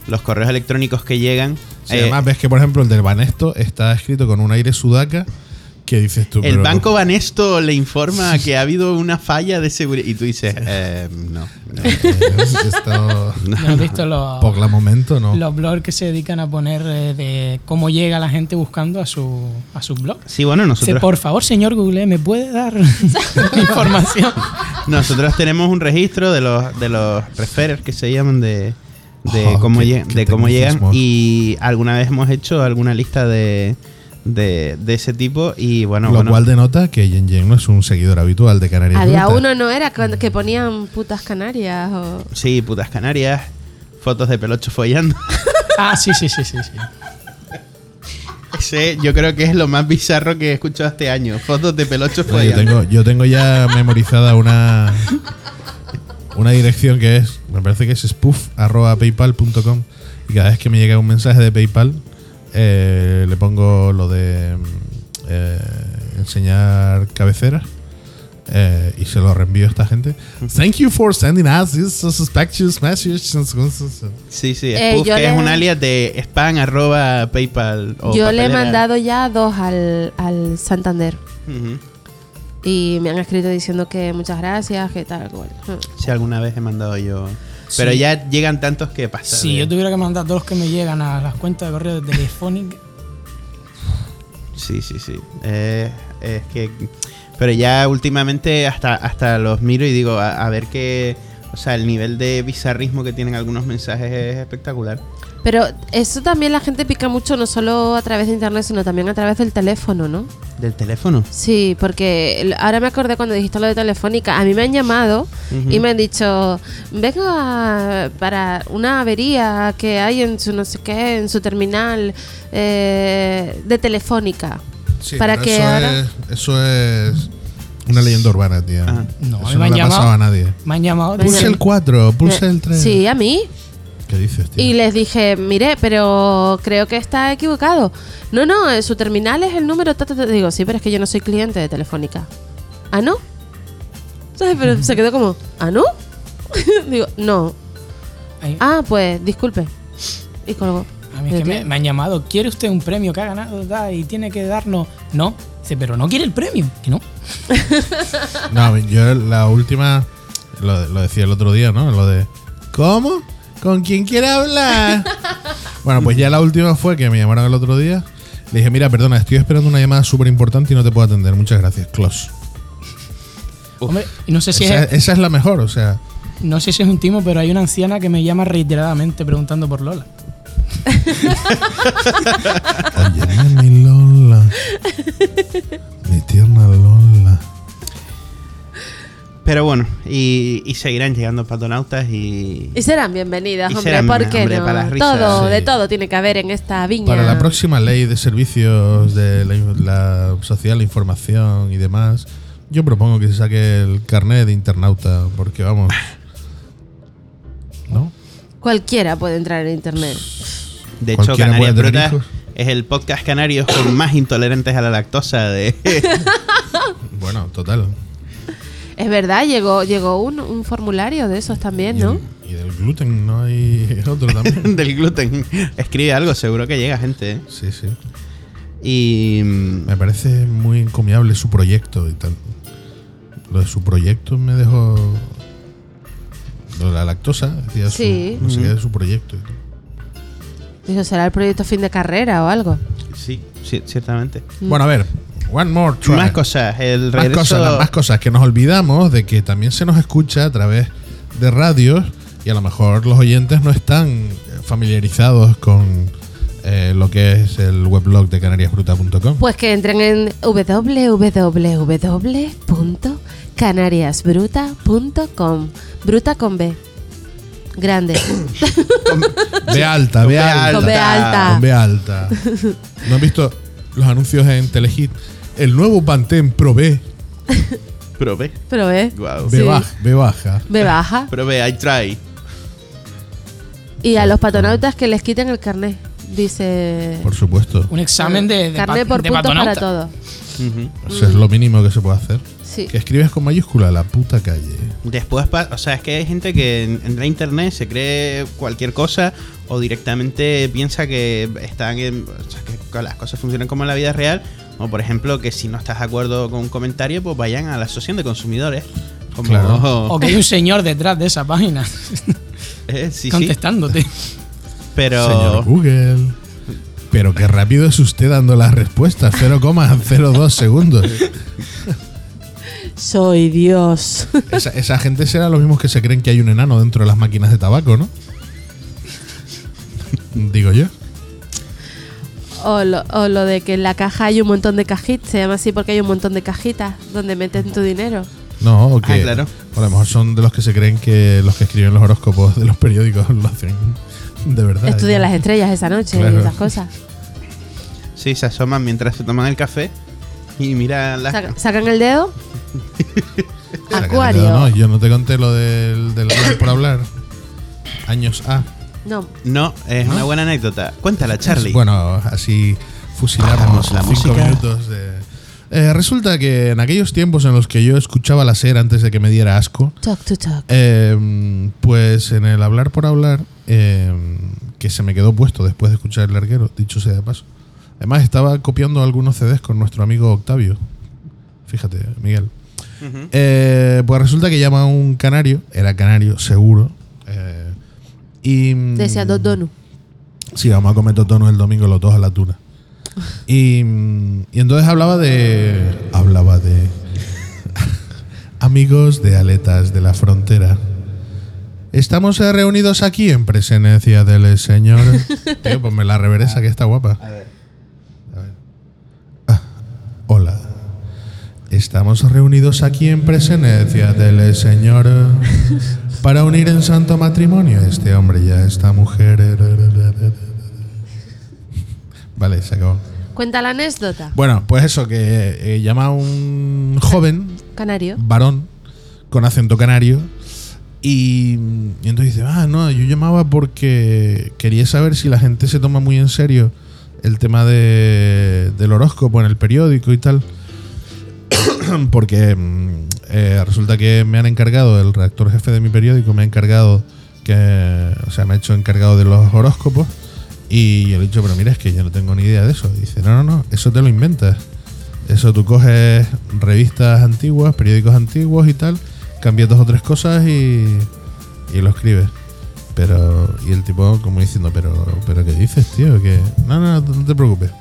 los correos electrónicos que llegan.
Sí, además ves que, por ejemplo, el del Banesto está escrito con un aire sudaca que dices tú.
El Banco Banesto le informa que ha habido una falla de seguridad. Y tú dices, no.
Esto,
¿No has visto
por el momento, no.
los blogs que se dedican a poner de cómo llega la gente buscando a su blog?
Sí, bueno,
Dice,
nosotros...
por favor, señor Google, ¿me puede dar información?
Nosotros tenemos un registro de los referers que se llaman de
Oh,
cómo,
qué
de cómo llegan,
tecnicismo.
y alguna vez hemos hecho alguna lista de ese tipo y bueno,
Lo cual denota que Yen Yen no es un seguidor habitual de Canarias
Había
Bruta.
uno, ¿no era? Que ponían putas Canarias o...
Sí, putas Canarias, fotos de pelocho follando.
Ah, sí.
Ese yo creo que es lo más bizarro que he escuchado este año, fotos de pelocho
No,
follando.
yo tengo ya memorizada una dirección que es, me parece que es spoof@paypal.com, y cada vez que me llega un mensaje de PayPal le pongo lo de enseñar cabeceras y se lo reenvío a esta gente. Thank you for sending us this suspicious message.
Sí,
yo
que es
le-
un alias de spam@paypal o
Yo le he
papelera.
mandado ya 2 al Santander.
Ujú.
Y me han escrito diciendo que muchas gracias, que tal, cual.
Si alguna vez he mandado yo. Pero
Sí.
ya llegan tantos que pasa.
Si yo tuviera que mandar todos los que me llegan a las cuentas de correo de Telefónica,
Sí. Es que. Pero ya últimamente hasta los miro y digo, a ver qué. O sea, el nivel de bizarrismo que tienen algunos mensajes es espectacular.
Pero eso también la gente pica mucho, no solo a través de internet, sino también a través del teléfono, ¿no?
¿Del teléfono?
Sí, porque ahora me acordé cuando dijiste lo de Telefónica. A mí me han llamado y me han dicho, vengo para una avería que hay en su no sé qué, en su terminal de Telefónica.
Sí,
para
pero
que
eso,
ahora...
eso es una leyenda urbana, tía.
Ajá.
no, a mí
Eso
me
no
han
le ha pasado
llamado.
a nadie.
Me han llamado.
Me han
Pulsa
llamado.
el 4, pulsa el 3.
Sí, a mí.
¿Qué dices, tío?
Y les dije, mire, pero creo que está equivocado. No, su terminal es el número... Digo, sí, pero es que yo no soy cliente de Telefónica. ¿Ah, no? ¿Sabes? Pero se quedó como, ¿ah, no? Digo, no.
Ay,
Ah, pues, disculpe. Y colgó.
a mí es que me han llamado. ¿Quiere usted un premio que ha ganado y tiene que darnos? No. Dice, pero no quiere el premio. Que no.
No, yo la última, lo decía el otro día, ¿no? Lo de, ¿cómo? ¿Con quién quiere hablar? Bueno, pues ya la última fue que me llamaron el otro día. Le dije, mira, perdona, estoy esperando una llamada súper importante y no te puedo atender. Muchas gracias, close.
Hombre, y no sé si
Esa es la mejor, o sea.
no sé si es un timo, pero hay una anciana que me llama reiteradamente preguntando por Lola.
Oye, mi Lola. Mi tierna Lola.
Pero bueno, y seguirán llegando patonautas y...
Y serán bienvenidas,
Y
hombre,
serán,
¿por qué
hombre,
no?
para las risas,
Todo,
sí.
de todo tiene que haber en esta viña.
Para la próxima ley de servicios de la sociedad, la información y demás, yo propongo que se saque el carnet de internauta, porque vamos. ¿No?
Cualquiera puede entrar en internet.
De hecho,
Cualquiera
Canarias
puede tener
Brutas
hijos.
es el podcast canario con más intolerantes a la lactosa de...
Bueno, total.
Es verdad, llegó un formulario de esos también, ¿no?
Y del gluten no hay otro también.
del gluten. Escribe algo, seguro que llega gente, ¿eh?
Sí, sí.
Y...
Me parece muy encomiable su proyecto y tal. Lo de su proyecto me dejó. Lo de la lactosa, decía
Sí.
no sé qué de su proyecto. y tal.
Dijo, será el proyecto fin de carrera o algo.
Sí, ciertamente.
Bueno, a ver. One more try.
Más cosas. El
Más
regreso...
más cosas, que nos olvidamos de que también se nos escucha a través de radios y a lo mejor los oyentes no están familiarizados con lo que es el weblog de canariasbruta.com.
Pues que entren en www.canariasbruta.com. Bruta con B. Grande.
Ve alta,
Con
ve
B
alta.
Con B alta.
Con B alta. ¿No has visto los anuncios en Telehit? El nuevo Pantene Pro B.
Probé.
Pero B.
Guau.
B
Sí.
baja. B baja.
B baja.
Probé, I try.
Y a los patonautas que les quiten el carnet. Dice...
Por supuesto.
Un examen de
carnet por
de
puntos
patonauta.
para todo.
Eso es lo mínimo que se puede hacer.
Sí.
Que escribes con mayúscula la puta calle.
Después, o sea, es que hay gente que entra a internet, se cree cualquier cosa o directamente piensa que están o sea, que las cosas funcionan como en la vida real. O por ejemplo, que si no estás de acuerdo con un comentario, pues vayan a la asociación de consumidores. Como,
Claro.
O que hay un señor detrás de esa página
sí,
contestándote.
Pero
Señor Google. Pero qué rápido es usted dando las respuestas. 0,02 segundos.
Soy Dios.
Esa gente será los mismos que se creen que hay un enano dentro de las máquinas de tabaco, ¿no? Digo yo.
O lo de que en la caja hay un montón de cajitas. Se llama así porque hay un montón de cajitas donde meten tu dinero.
No, o que
claro.
o a lo mejor son de los que se creen que los que escriben los horóscopos de los periódicos lo hacen de verdad.
Estudian las estrellas esa noche
Claro.
y esas cosas.
sí, se asoman mientras se toman el café y miran las...
Sacan el dedo.
O sea, que
Acuario.
No, yo no te conté lo del hablar por hablar. Años A.
No.
No, es una buena anécdota. Cuéntala, Charlie.
Bueno, así fusilamos
Vamos, la
5
música.
minutos de... resulta que en aquellos tiempos en los que yo escuchaba la SER antes de que me diera asco,
Talk to talk.
pues en el hablar por hablar, que se me quedó puesto después de escuchar el larguero, dicho sea de paso. Además estaba copiando algunos CDs con nuestro amigo Octavio. Fíjate, Miguel.
Ujú.
Pues resulta que llama a un canario, era canario, seguro. Y
Decía Dodonu.
sí, vamos a comer totonos el domingo los dos a la tuna. Y entonces hablaba de amigos de Aletas de la Frontera. Estamos reunidos aquí en presencia del señor. Tío, ponme la reveresa que está guapa. A ver. Hola. Estamos reunidos aquí en presencia del señor para unir en santo matrimonio a este hombre y a esta mujer. Vale, se acabó.
Cuenta la anécdota.
Bueno, pues eso, que llama a un joven,
Canario.
varón, con acento canario, y entonces dice, no, yo llamaba porque quería saber si la gente se toma muy en serio el tema del horóscopo en el periódico y tal, porque resulta que me han encargado, el redactor jefe de mi periódico me ha encargado me ha hecho encargado de los horóscopos. Y yo le he dicho, pero mira, es que yo no tengo ni idea de eso. Y dice, no, eso te lo inventas. Eso tú coges revistas antiguas, periódicos antiguos y tal, cambias 2 o 3 cosas y lo escribes. Pero, y el tipo como diciendo, pero ¿qué dices, tío? Que no te preocupes.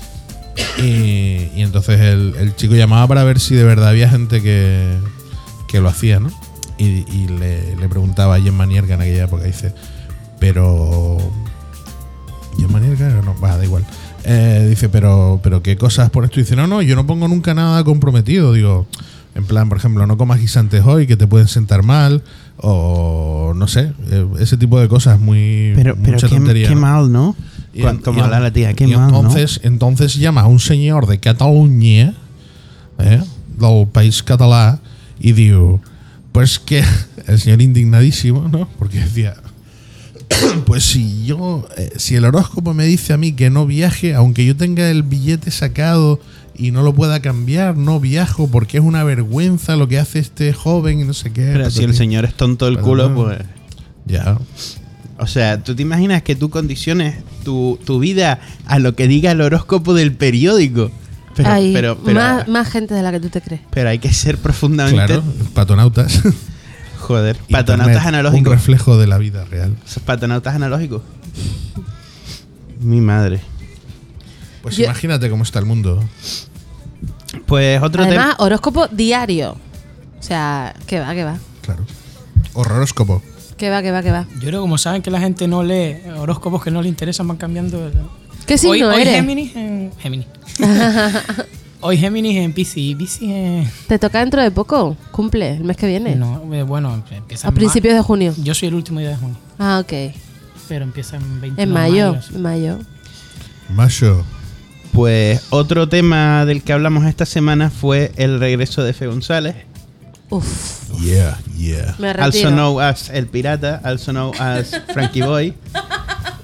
Y entonces el chico llamaba para ver si de verdad había gente que lo hacía, ¿no? Y le preguntaba a Gemma Nierga en aquella época, dice, pero... Gemma Nierga, no, da igual. Dice, pero ¿qué cosas pones tú? Dice, no, yo no pongo nunca nada comprometido. Digo, en plan, por ejemplo, no comas guisantes hoy que te pueden sentar mal, o no sé, ese tipo de cosas muy
Pero
mucha
qué,
tontería,
qué
¿no?
mal, ¿no? Como habla la tía, qué mal,
entonces llama a un señor de Cataluña, del país catalá, y digo, pues que el señor indignadísimo, ¿no? Porque decía, pues si el horóscopo me dice a mí que no viaje, aunque yo tenga el billete sacado y no lo pueda cambiar, no viajo porque es una vergüenza lo que hace este joven y no sé qué.
Pero si el señor es tonto del culo, pues...
Ya.
O sea, ¿tú te imaginas que tú condiciones tu vida a lo que diga el horóscopo del periódico? Pero
más gente de la que tú te crees.
Pero hay que ser profundamente...
Claro, patonautas.
Joder, patonautas
Internet,
analógicos.
Un reflejo de la vida real.
Esos patonautas analógicos. Mi madre.
Pues
Yo-
imagínate cómo está el mundo.
Pues otro
Además,
tema...
horóscopo diario. O sea, que va.
Claro. Horroróscopo.
Que va.
Yo creo que como saben que la gente no lee horóscopos que no le interesan, van cambiando.
¿Qué signo
hoy
eres?
Géminis en Géminis. Hoy Géminis en Piscis. Piscis en...
Te toca dentro de poco. Cumple, el mes que viene.
No, bueno, empieza
A
en
principios de junio.
Yo soy el último día de junio,
Ah, ok.
pero empieza en 29
En mayo.
mayo, sí.
En mayo.
Macho.
Pues otro tema del que hablamos esta semana fue el regreso de Fe González.
Uf.
Yeah.
Me
Also
retiro.
known as El Pirata, also known as Frankie Boy.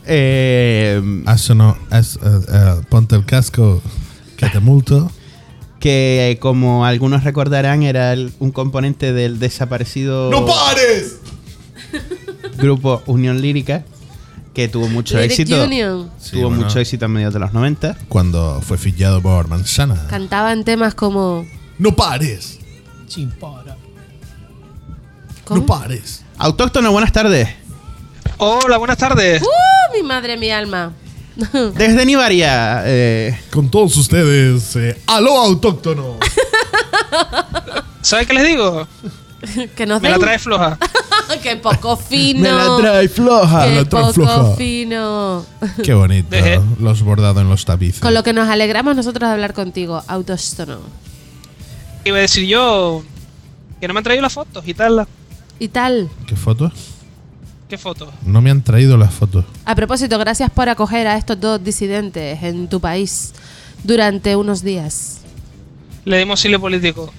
Ponte el casco que te multo.
que como algunos recordarán era un componente del desaparecido
¡No pares!
grupo Unión Lírica, que tuvo mucho
Lyric
éxito.
Union.
Sí,
Tuvo
bueno,
mucho éxito en mediados de los 90.
cuando fue fichado por Manzana.
Cantaban temas como...
¡No pares!
Chimpara.
¿Cómo?
¡No pares!
Autóctono, buenas tardes.
Hola, buenas tardes.
Mi madre, mi alma.
Desde Nivaria,
Con todos ustedes, ¡aló autóctono!
¿Sabes qué les digo?
Que nos
Me la
den-
trae floja.
¡Qué poco fino!
me la trae floja.
¡Qué
la trae
poco
floja.
fino!
¡Qué bonito!
Deje.
Los bordados en los tapices.
Con lo que nos alegramos nosotros de hablar contigo, autóctono.
Iba a decir yo que no me han traído las fotos y tal.
Y tal.
¿Qué fotos?
¿Qué fotos?
No me han traído las fotos.
A propósito, gracias por acoger a estos dos disidentes en tu país durante unos días.
Le dimos asilo político.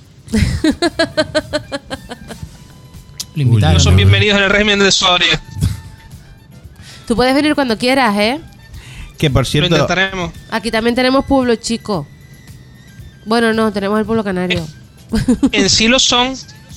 Lo invitaron.
No son
no,
bienvenidos en el régimen de Soria.
Tú puedes venir cuando quieras, ¿eh?
Que por
Lo
cierto,
intentaremos.
Aquí también tenemos pueblo chico. Bueno, no, tenemos el pueblo canario.
En sí lo son.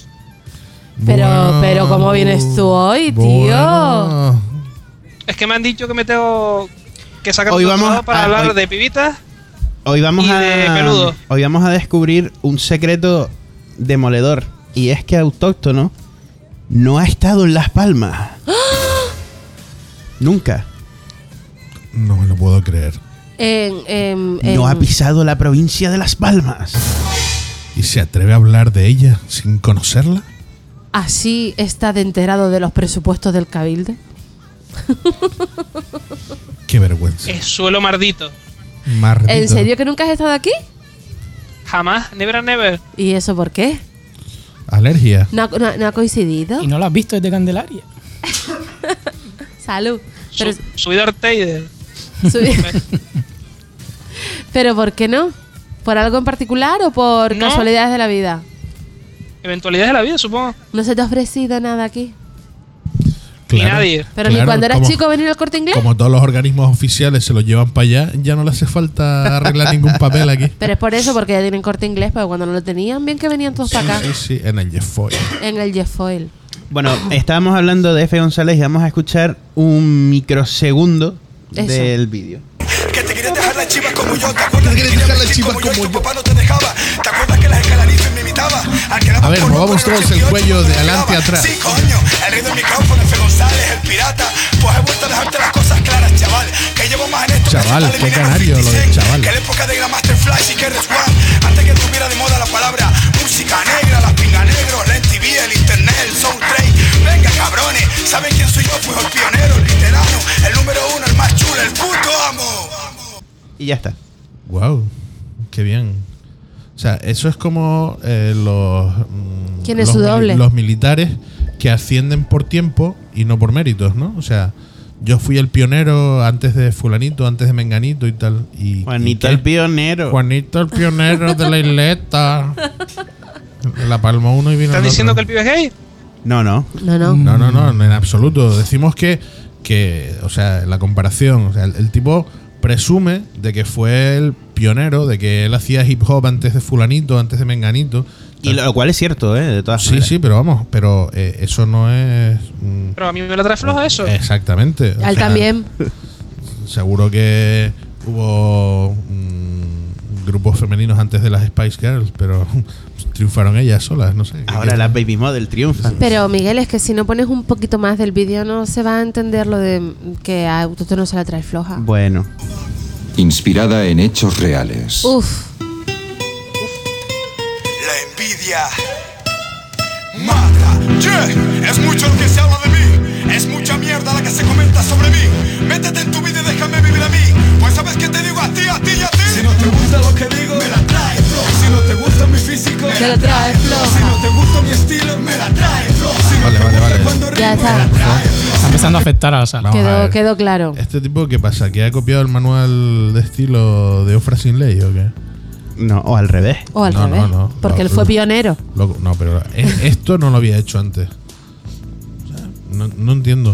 Pero ¿cómo vienes tú hoy, tío?
Bueno.
Es que me han dicho que me tengo que sacar
Hoy
un
vamos
doctorado para
a-
hablar
hoy-
de pibitas.
hoy vamos
y de peludo.
hoy vamos a descubrir un secreto demoledor. Y es que Autóctono no ha estado en Las Palmas. Nunca.
No me lo puedo creer.
No ha pisado la provincia de Las Palmas.
¿Y se atreve a hablar de ella sin conocerla?
Así está de enterado de los presupuestos del Cabildo.
¡Qué vergüenza!
Es suelo mardito.
Maldito.
¿En serio que nunca has estado aquí?
Jamás, never, never.
¿Y eso por qué?
¿Alergia?
¿No ha coincidido?
¿Y no lo has visto desde Candelaria?
Salud. Pero,
Subido a Arteide.
¿Pero por qué no? ¿Por algo en particular o por
No.
casualidades de la vida?
Eventualidades de la vida, supongo.
¿No se te ha ofrecido nada aquí?
Ni nadie.
Pero ni
claro,
cuando eras
como-
chico venir al Corte Inglés.
Como todos los organismos oficiales se los llevan para allá, ya no le hace falta arreglar ningún papel aquí.
Pero es por eso, porque ya tienen Corte Inglés, pero cuando no lo tenían, bien que venían todos para acá.
Sí, sí, en el Jeffoy.
En el Jeff Foil.
Bueno, estábamos hablando de F. González y vamos a escuchar un microsegundo
Eso.
del vídeo.
Que te quieres dejar las chivas como yo. ¿Te acuerdas que querías las chivas como yo? Tu papá no te dejaba. ¿Te acuerdas que las escalaritas me imitaba?
A ver, movamos todos el cuello de adelante a atrás.
Sí, coño. El rey del micrófono, F. González, el pirata. Pues he vuelto a dejarte las cosas claras, chaval. Que llevo más en esto.
Chaval,
que
qué
Eminem,
canario lo de
50 Cent.
chaval.
Que la época de Grandmaster Flash y Keres One. Antes que estuviera de moda la palabra música negra, las pinga negros, la MTV, el internet, el soul train. Venga, cabrones. ¿Saben quién soy yo? Pues el pionero, el veterano, el número uno, el más chulo, el puto amo.
Y ya está.
Wow, qué bien. O sea, eso es como
¿Quién es
los
su doble?
los militares que ascienden por tiempo y no por méritos, ¿no? O sea, yo fui el pionero antes de fulanito, antes de menganito y tal. Y,
Juanito
¿y qué?
el pionero.
Juanito el pionero de la isleta. La palma uno y vino
¿Están
el
diciendo que
otro.
el pibe es gay?
No, no.
No, no.
No, en absoluto. Decimos que o sea, la comparación, o sea, el tipo presume de que fue el pionero, de que él hacía hip hop antes de fulanito, antes de menganito.
Y lo cual es cierto, de todas
Sí,
maneras.
sí, pero vamos, eso no es...
Pero a mí me la trae floja eso.
Exactamente. O
Al
sea,
también.
Seguro que hubo grupos femeninos antes de las Spice Girls, pero triunfaron ellas solas, no sé.
Ahora las baby model triunfan.
Pero Miguel, es que si no pones un poquito más del vídeo no se va a entender lo de que a Autóctono se la trae floja.
Bueno.
Inspirada en hechos reales.
Uf.
La envidia mata. Yeah, es mucho lo que se habla de mí. Es mucha mierda la que se comenta sobre mí. Métete en tu vida y déjame vivir a mí. Pues sabes que te digo a ti, a ti y a ti. Si no te gusta lo que digo, me la traes floja. Si no te gusta mi físico,
Se la trae floja.
Si no te gusta mi estilo, me la traes floja. Si no
Vale,
te
vale,
gusta
vale.
cuando
Ya
rimo,
está.
me la traes floja.
Está empezando a afectar a la sala.
Vamos a ver.
Quedó claro.
¿Este tipo qué pasa? ¿Que ha copiado el manual de estilo de Ofra sin ley o qué?
No, o al revés.
O al
No,
revés.
no.
Porque él fue pionero.
No, pero esto no lo había hecho antes. O sea, no entiendo.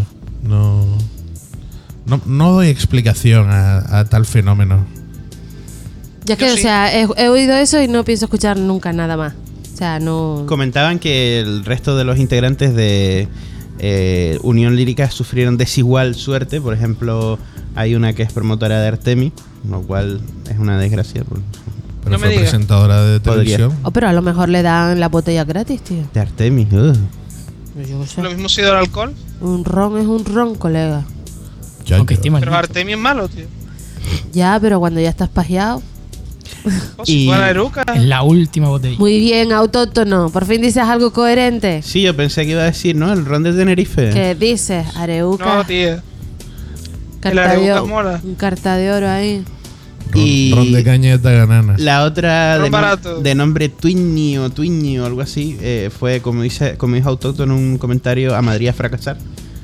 No doy explicación a tal fenómeno.
Ya que,
Yo
o
sí.
sea, he oído eso y no pienso escuchar nunca nada más. O sea, no...
Comentaban que el resto de los integrantes de Unión Lírica sufrieron desigual suerte. Por ejemplo, hay una que es promotora de Artemis, lo cual es una desgracia.
Pero
No me
fue
digas.
presentadora de
Podría.
televisión.
Oh, pero a lo mejor le dan la botella gratis, tío.
De Artemis,
Yo qué sé.
Lo mismo si del alcohol.
Un ron es un ron, colega.
Ya,
Aunque
yo-
estima
Pero Artemio es malo, tío.
Ya, pero cuando ya estás pajeado.
O si
Y-
fuera Eruca.
Es la última botella.
Muy bien, autóctono. Por fin dices algo coherente.
Sí, yo pensé que iba a decir, ¿no? El ron de Tenerife.
¿Qué dices? Areuca.
No, tío. El
carta de
Areuca
oro.
mola.
Un carta de oro ahí.
Y-
Ron de cañeta ganana.
La otra
Ron
de,
barato.
de nombre Twinny o algo así fue, como dijo Autóctono en un comentario, a Madrid a fracasar.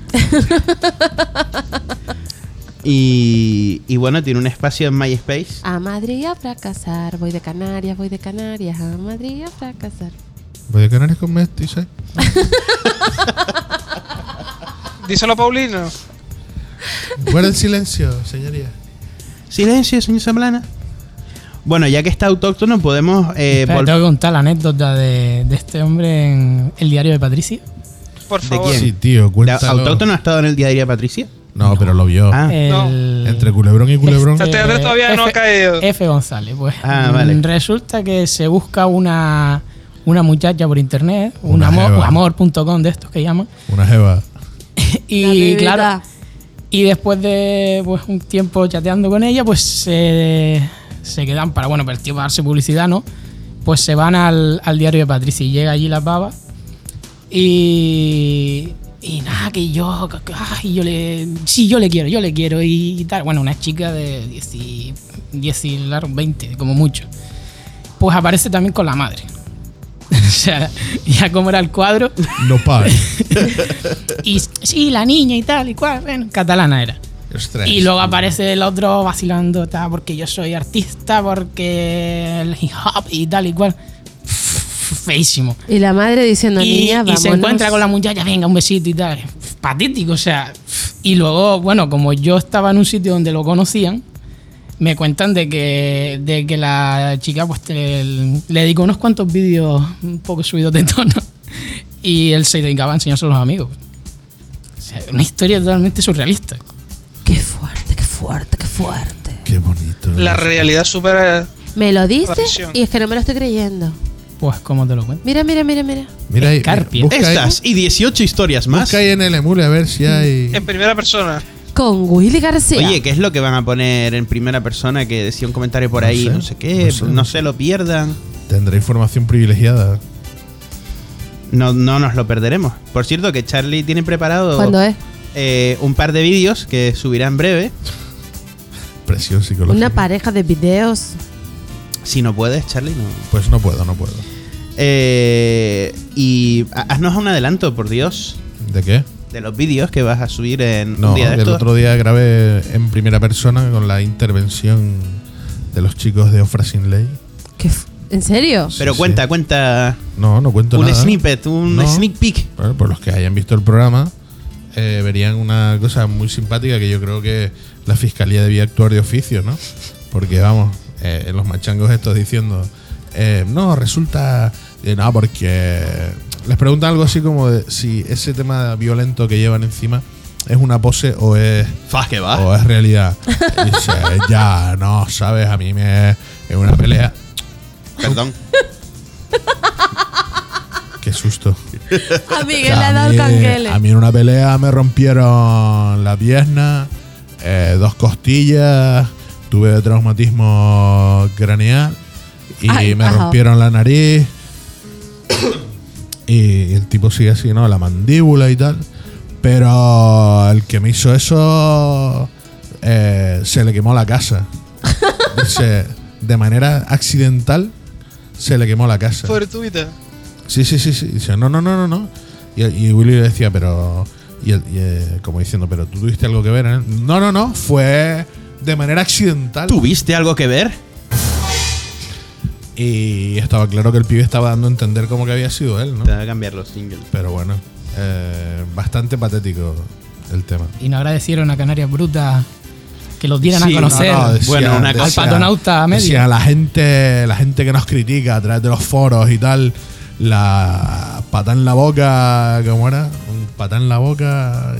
y bueno, tiene un espacio en MySpace.
A Madrid a fracasar. Voy de Canarias. A Madrid a fracasar.
Voy de Canarias con Messi, ¿sabes?
Díselo a Paulino.
Guarda el silencio, señoría.
Silencio, señor Zamblana. Bueno, ya que está Autóctono, podemos...
Espera, tengo que contar la anécdota de este hombre en el diario de Patricia.
Por
¿De
favor.
quién?
Sí, tío, cuéntalo.
¿Autóctono ha estado en el diario de Patricia?
No, pero lo vio.
Ah.
Entre culebrón y culebrón.
Este Andrés todavía no ha caído.
F. González, pues.
Ah, vale.
Resulta que se busca una muchacha por internet, un
Una
amor,
jeva.
amor.com de estos que llaman.
Una jeva.
Y claro, y después de pues, un tiempo chateando con ella, pues se quedan para, bueno, para el tío para darse publicidad, ¿no? Pues se van al diario de Patricia y llega allí la pava y nada, que yo le quiero y tal. Bueno, una chica de 20 como mucho. Pues aparece también con la madre. O sea, ya como era el cuadro.
No paga.
Y sí, la niña y tal y cual. Bueno, catalana era.
Ostras.
Y luego aparece el otro vacilando, tal, porque yo soy artista, porque el hip hop y tal y cual. Feísimo.
Y la madre diciendo,
Y,
niña,
y
vámonos.
se encuentra con la muchacha, venga, un besito y tal. Patético, o sea. Y luego, bueno, como yo estaba en un sitio donde lo conocían, me cuentan de que la chica pues le dedicó unos cuantos vídeos un poco subidos de tono y él se dedicaba a enseñárselo a los amigos. O sea, una historia totalmente surrealista.
Qué fuerte, qué fuerte, qué fuerte.
Qué bonito.
La realidad supera.
Me lo dice
ficción.
y es que no me lo estoy creyendo.
Pues, ¿cómo te lo cuento?
Mira.
Mira ahí.
Escarpia.
Busca ahí,
Estas y 18 historias más.
busca ahí en el emule a ver si hay.
En primera persona.
Con Willy García.
Oye, ¿qué es lo que van a poner en primera persona? Que decía un comentario por ahí, no sé qué, no se lo pierdan.
Tendrá información privilegiada.
No nos lo perderemos. Por cierto, que Charlie tiene preparado
¿Cuándo es?
un par de vídeos que subirá en breve.
Presión psicológica.
Una pareja de videos.
Si no puedes, Charlie, no.
Pues no puedo.
Y haznos un adelanto, por Dios,
¿De qué?
de los vídeos que vas a subir en
No,
un día de
el
estos.
otro día grabé en primera persona con la intervención de los chicos de Ofra Sin Ley.
¿En serio?
Pero
Sí,
cuenta
No cuento
un
nada.
snippet, un
No.
sneak peek.
Bueno, por los que hayan visto el programa, verían una cosa muy simpática que yo creo que la fiscalía debía actuar de oficio, ¿no? Porque vamos, los machangos estos diciendo, no, resulta, no, porque les preguntan algo así como de si ese tema violento que llevan encima es una pose o es
Que va.
o es realidad. Y dice, ya, no, sabes, a mí me es una pelea.
Perdón.
Qué susto.
A Miguel
O sea,
le ha dado el canguele.
a mí en una pelea me rompieron la pierna, 2 costillas, tuve traumatismo craneal y
Ay,
me
ajá.
rompieron la nariz. Y el tipo sigue así, ¿no? La mandíbula y tal. Pero el que me hizo eso se le quemó la casa. Dice, de manera accidental se le quemó la casa.
Fortuita.
Sí. Dice, no. Y Willy le decía, pero. Como diciendo, pero tú tuviste algo que ver en él. No. Fue de manera accidental.
¿Tuviste algo que ver?
Y estaba claro que el pibe estaba dando a entender como que había sido él, ¿no?
Te voy a cambiar los singles.
Pero bueno, bastante patético el tema.
Y no agradecieron a Canarias Bruta que los dieran
Sí,
a conocer.
decía-
Bueno, una
al
cosa-
patronauta medio.
Decía la gente que nos critica a través de los foros y tal, la pata en la boca, ¿cómo era? Un patá en la boca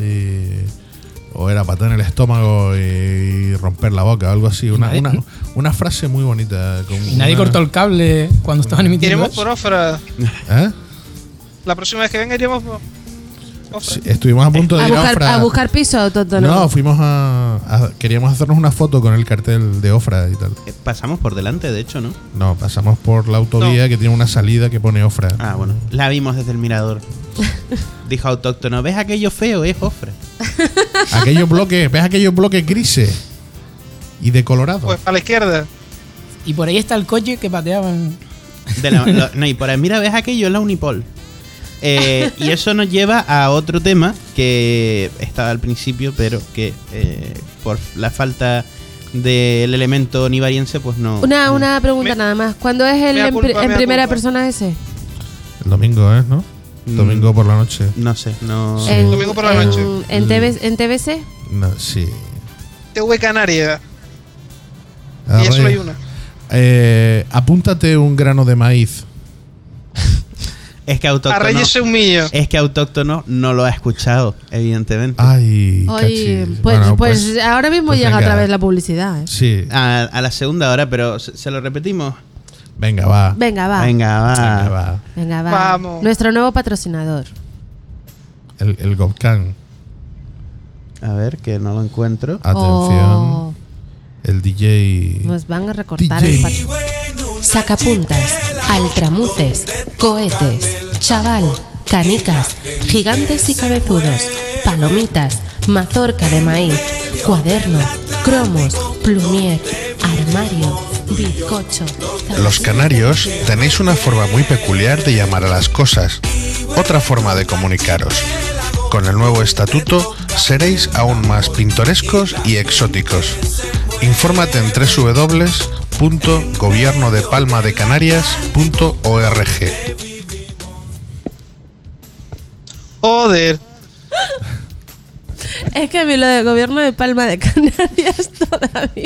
o era patá en el estómago y romper la boca, algo así. Una frase muy bonita.
Y nadie cortó el cable cuando estaban emitiendo.
Iremos por Ofra.
¿Eh?
La próxima vez que venga iremos por Ofra.
Sí, estuvimos a punto de ir a Ofra.
A buscar piso autóctono.
No, fuimos queríamos hacernos una foto con el cartel de Ofra y tal.
Pasamos por delante, de hecho, ¿no?
No, pasamos por la autovía que tiene una salida que pone Ofra.
Ah, bueno. La vimos desde el mirador. Dijo Autóctono, ¿ves aquello feo? Es Ofra.
¿Ves aquellos bloques grises y de colorado?
Pues a la izquierda.
Y por ahí está el coche que pateaban.
No, y por ahí, mira, ¿ves aquello? Es la Unipol. Y eso nos lleva a otro tema que estaba al principio, pero que por la falta del elemento nivariense, pues no.
Una pregunta nada más. ¿Cuándo es el
Mea culpa,
en
mea
primera
culpa.
persona ese?
El domingo es, ¿no? Domingo por la noche.
No sé, no.
Sí.
Domingo por la noche.
¿En TVC?
No, sí.
TV Canaria.
A
Y ya solo
ver,
hay una.
Apúntate un grano de maíz.
Es que
A
Autóctono.
Reyes un millo.
Es que Autóctono no lo ha escuchado, evidentemente.
Ay,
Oye,
cachis.
pues,
Bueno,
pues ahora mismo
pues
llega
venga.
otra vez la publicidad.
Sí.
A la segunda hora, pero ¿se lo repetimos?
Venga, va.
Venga, va.
Venga, va.
Venga, va.
Venga, va.
Vamos.
Nuestro nuevo patrocinador.
El Gobcan.
A ver, que no lo encuentro.
Atención.
Oh,
El DJ.
nos van a recortar
DJ.
el patrocinador.
Sacapuntas, altramuces, cohetes, chaval, canicas, gigantes y cabezudos, palomitas, mazorca de maíz, cuaderno, cromos, plumier, armario, bizcocho.
Los canarios tenéis una forma muy peculiar de llamar a las cosas, otra forma de comunicaros. Con el nuevo estatuto seréis aún más pintorescos y exóticos. Infórmate en www.gobiernodepalmadecanarias.org.
Joder.
Es que a mí lo del gobierno de Palma de Canarias todavía.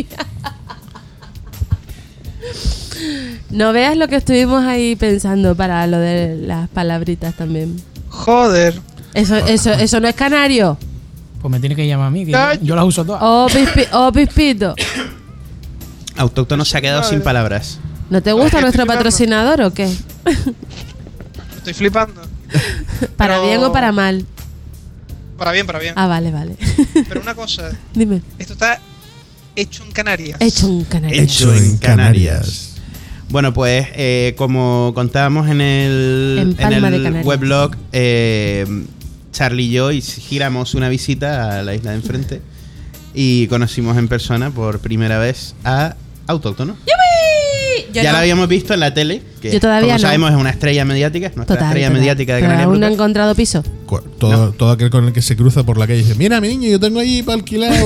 No veas lo que estuvimos ahí pensando para lo de las palabritas también.
Joder.
Eso no es canario.
Pues me tiene que llamar a mí, que
Ay.
yo las uso todas.
Oh, pispito.
Autóctono se ha quedado sin palabras.
¿No te gusta
Estoy
nuestro
flipando.
patrocinador o qué?
Estoy flipando.
¿Para
Pero-
bien o para mal?
Para bien, para bien.
Ah, vale.
Pero una cosa.
Dime.
Esto está hecho en Canarias.
Hecho un canario.
Hecho en Canarias. Bueno, pues como contábamos en
En Palma de Canarias.
weblog, Charlie y yo giramos una visita a la isla de enfrente y conocimos en persona por primera vez a Autóctono.
Yo
Ya
no.
la habíamos visto en la tele, que
Yo todavía
como
no.
sabemos es una estrella mediática, es nuestra estrella mediática de
Pero
Canarias.
aún no
Brutas.
he encontrado piso.
Todo aquel con el que se cruza por la calle dice: Mira, mi niño, yo tengo ahí para alquilar.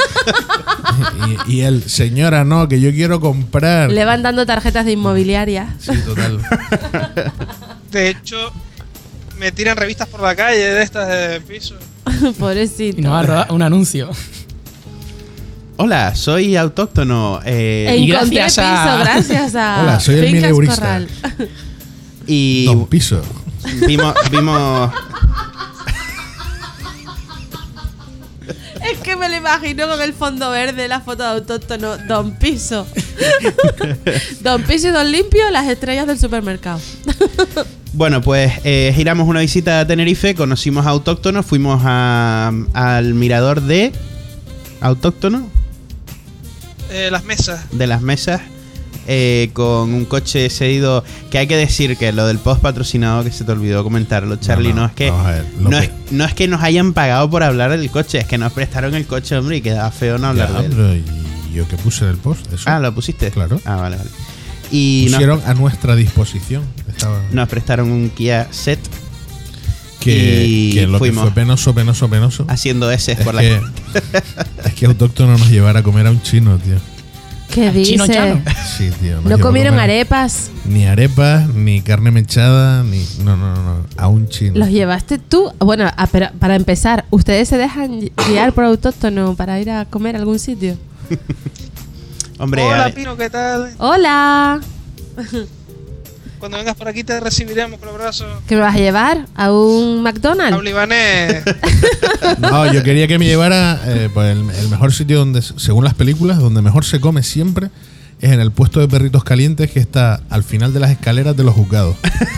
y él, señora, no, que yo quiero comprar.
Le van dando tarjetas de inmobiliaria.
Sí, total.
De hecho, me tiran revistas por la calle de estas de piso.
Pobrecito.
Y nos va a rodar un anuncio.
Hola, soy Autóctono.
Encontré
gracias
piso
a-
gracias a
Hola, soy el
Fincas
mileurista.
Corral.
Y
Don Piso.
vimos
Es que me lo imagino con el fondo verde, la foto de Autóctono, Don Piso. Don Piso y Don Limpio, las estrellas del supermercado.
Bueno, pues giramos una visita a Tenerife, conocimos a Autóctono, fuimos al mirador de Autóctono,
Las mesas.
de las mesas, con un coche cedido, que hay que decir que lo del post patrocinado que se te olvidó comentarlo, Charlie, no es que
vamos a ver,
no es que nos hayan pagado por hablar del coche, es que nos prestaron el coche, hombre, y quedaba feo no hablar
Ya,
de él.
pero ¿y yo qué puse en el post? Eso.
Ah, ¿lo pusiste?
Claro.
Ah, vale. Y
Pusieron a nuestra disposición. Estaba
nos prestaron un Kia Set
que lo
fuimos.
que fue penoso.
haciendo S por la
Es que Autóctono nos llevara a comer a un chino, tío.
¿Qué
Al chino
dice?
chano.
Sí, tío. nos
¿No
llevó a
comieron
comer
arepas?
Ni arepas, ni carne mechada, ni. No. A un chino.
¿Los llevaste tú? Bueno, pero para empezar, ¿ustedes se dejan guiar por Autóctono para ir a comer a algún sitio?
Hombre,
Hola, Pino, ¿qué tal?
Hola.
Cuando vengas por aquí te recibiremos con los brazos.
¿Qué me vas a llevar? ¿A un
A
McDonald's?
un libanés.
No, yo quería que me llevara pues el mejor sitio donde, según las películas, donde mejor se come siempre es en el puesto de perritos calientes que está al final de las escaleras de los juzgados.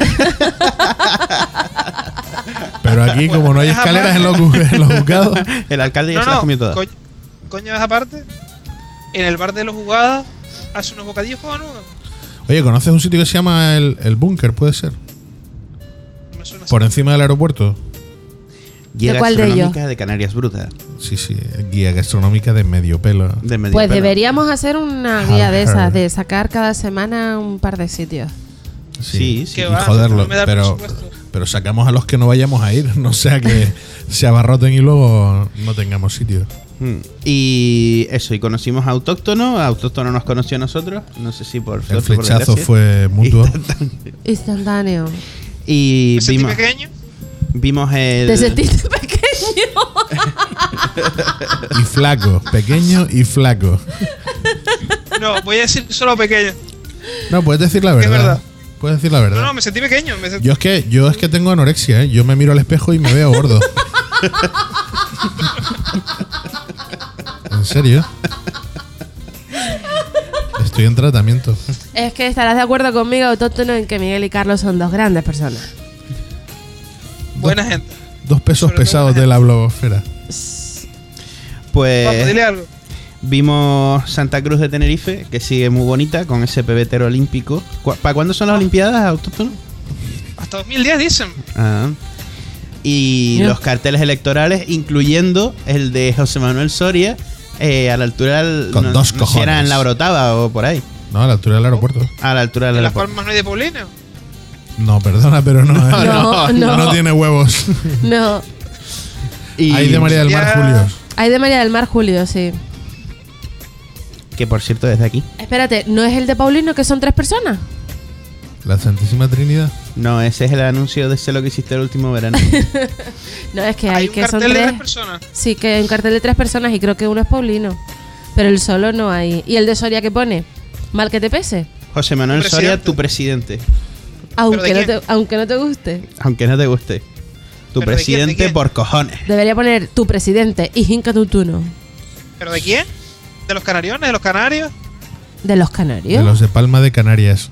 Pero aquí, como no hay escaleras en los juzgados,
el alcalde ya se las comió todas.
Coño, esa parte. En el bar de los jugados hace unos bocadillos cojonudos.
oye, ¿conoces un sitio que se llama el Búnker? ¿Puede ser?
No me suena así.
Por encima del aeropuerto.
Guía
¿De cuál de ellos?
gastronómica de Canarias Bruta.
Sí, guía gastronómica de medio pelo.
De medio
Pues
pelo.
deberíamos hacer una guía de esas, de sacar cada semana un par de sitios.
Sí,
Que
Y
va,
joderlo,
no me da
pero
presupuesto.
Pero sacamos a los que no vayamos a ir, no sea que se abarroten y luego no tengamos sitio.
Y eso, y conocimos a Autóctono. Autóctono nos conoció a nosotros. No sé si por
El
suerte o por
flechazo
desgracia.
fue mutuo.
Instantáneo.
Y
¿Me sentí
vimos,
pequeño?
vimos el.
¿Te sentiste pequeño?
Y flaco, pequeño y flaco.
No, voy a decir solo pequeño.
No, puedes decir la
Es
verdad.
verdad.
Puedes decir la verdad.
No, me sentí pequeño.
Yo es que tengo anorexia, ¿eh? Yo me miro al espejo y me veo gordo. ¿En serio? Estoy en tratamiento.
Es que estarás de acuerdo conmigo, Autóctono, en que Miguel y Carlos son dos grandes personas.
Buena gente.
2 pesos
Sobre todo
pesados
la
de la blogosfera.
Vamos,
Pues
dile algo.
vimos Santa Cruz de Tenerife, que sigue muy bonita, con ese pebetero olímpico. ¿Para cuándo son las Olimpiadas, Autóctono?
Hasta 2010 dicen.
Ah. Y
Ya.
los carteles electorales, incluyendo el de José Manuel Soria, a la altura del.
Con dos
si
cojones.
era en la Brotava o por ahí.
No, a la altura del aeropuerto.
A la altura del
En Las
aeropuerto.
Palmas no hay de Paulino.
No, perdona, pero no. ¿eh?
No.
No tiene huevos.
No.
Y
Hay de María del Mar,
Ya.
Julio.
Hay de María del Mar, Julio, sí.
que por cierto, desde aquí.
Espérate, ¿no es el de Paulino que son 3 personas?
La Santísima Trinidad.
No, ese es el anuncio de Sé lo que hiciste el último verano.
No, es que
Hay
hay
un
que son
cartel de
3.
3 personas.
Sí, que hay un cartel de 3 personas y creo que uno es Paulino. Pero el solo no hay. ¿Y el de Soria qué pone? Mal que te pese.
José Manuel
Tu
Soria,
presidente.
tu presidente.
Aunque
de
no, te, aunque no te guste.
Aunque no te guste. Tu
¿Pero de quién,
presidente
de quién?
por cojones.
Debería poner tu presidente y Jinca Tutuno.
¿Pero de quién? ¿De los canariones? ¿De los canarios?
De los Canarios.
De los de Palma de Canarias.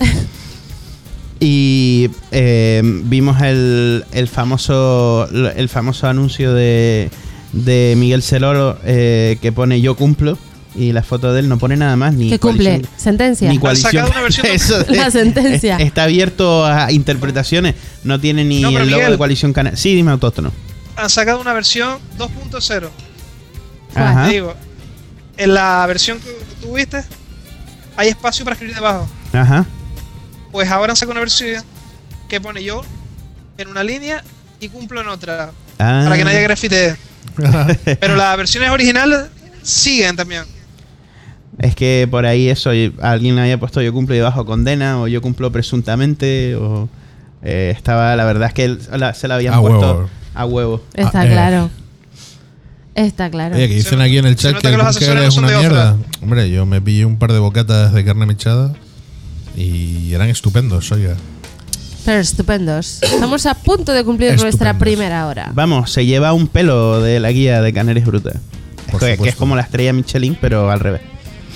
Y vimos el famoso anuncio de Miguel Celoro que pone yo cumplo. Y la foto de él no pone nada más. Ni
¿Qué cumple?
coalición-
¿Sentencia?
Ni
Han
coalición.
sacado una versión
Eso
La sentencia.
Está abierto a interpretaciones. No tiene ni
No, pero
el logo
Miguel.
de coalición canaria. Sí, dime Autóctono.
Han sacado una versión 2.0.
¿Cuál?
Ajá.
Te digo, en la versión que tú viste, hay espacio para escribir debajo.
Ajá.
Pues ahora han sacado una versión que pone yo en una línea y cumplo en otra.
Ah.
Para que nadie grafitee. Pero las versiones originales siguen también.
Es que por ahí eso, alguien había puesto yo cumplo y debajo condena o yo cumplo presuntamente o estaba, la verdad es que se la habían
A
puesto
huevo.
a huevo.
Está claro. Está claro.
Oye, que dicen aquí en el chat
nota
que
que
el
los
búnker
asesores no
es
son
una
de
mierda.
otra.
Hombre, yo me pillé un par de bocatas de carne mechada y eran estupendos, oiga.
Pero estupendos. Estamos a punto de cumplir nuestra
Estupendos.
primera hora.
Vamos, se lleva un pelo de la guía de Canarias Bruta.
Por
Que es
supuesto.
como la estrella Michelin, pero al revés.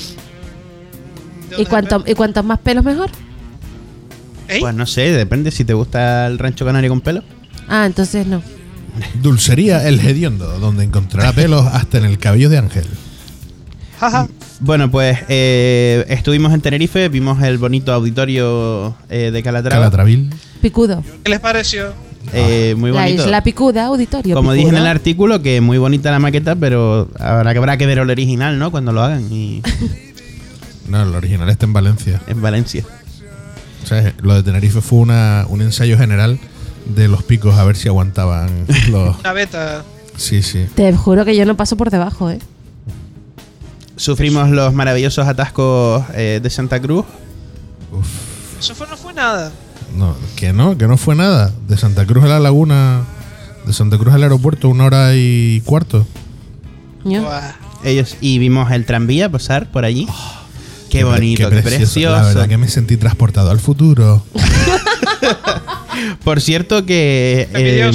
¿Y cuantos más pelos mejor?
¿Ey?
Pues no sé, depende si te gusta el rancho canario con pelo.
Ah, entonces no.
Dulcería El Hediondo, donde encontrará pelos hasta en el cabello de Ángel.
Jaja.
Bueno, pues estuvimos en Tenerife, vimos el bonito auditorio de Calatrava.
Calatravil.
Picudo.
¿Qué les pareció?
Muy
La
bonito.
isla Picuda, auditorio.
Como dije en
Picudo.
el artículo, que muy bonita la maqueta, pero habrá que ver el original, ¿no? Cuando lo hagan y
No, el original está en Valencia.
en Valencia.
O sea, lo de Tenerife fue un ensayo general de los picos a ver si aguantaban los...
Una beta.
Sí, sí.
Te juro que yo no paso por debajo, ¿eh?
Sufrimos los maravillosos atascos de Santa Cruz.
Eso no fue nada.
No, que no fue nada. De Santa Cruz a la laguna, de Santa Cruz al aeropuerto, 1 hora y cuarto.
¿No?
Buah.
y vimos el tranvía pasar por allí. Qué bonito, qué precioso.
La verdad que me sentí transportado al futuro.
Por cierto que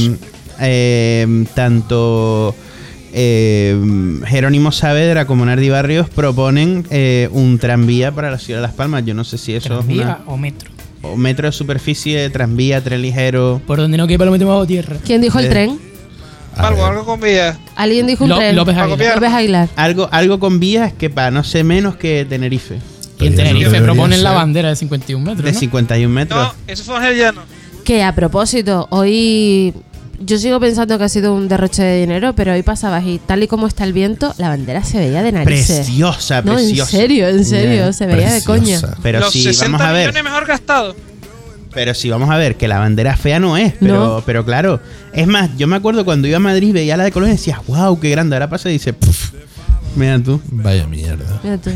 tanto Jerónimo Saavedra como Nardi Barrios proponen un tranvía para la ciudad de Las Palmas. Yo no sé si eso
¿Tranvía
es
o metro?
o metro de superficie, tranvía, tren ligero.
Por donde no quepa lo metemos bajo tierra.
¿Quién dijo el tren?
Algo con vías.
¿Alguien dijo un tren?
López Aguilar.
López Aguilar.
Algo con vías que para no sé menos que Tenerife.
Y en
Pero
Tenerife
debería
proponen
ser.
la bandera de 51 metros,
De
¿no?
51 metros.
No, eso fue Ángel Llano.
Que a propósito, hoy yo sigo pensando que ha sido un derroche de dinero, pero hoy pasabas y tal y como está el viento, la bandera se veía de narices.
Preciosa,
No,
preciosa.
en serio,
Yeah.
se veía de coña.
Preciosa.
Pero
Los
sí,
60
vamos a ver.
millones mejor gastados.
Pero sí, vamos a ver, que la bandera fea no es, pero claro. Es más, yo me acuerdo cuando iba a Madrid, veía la de colores y decía, wow, qué grande. Ahora pasa y dice, pff, mira tú.
Vaya mierda.
Mira tú.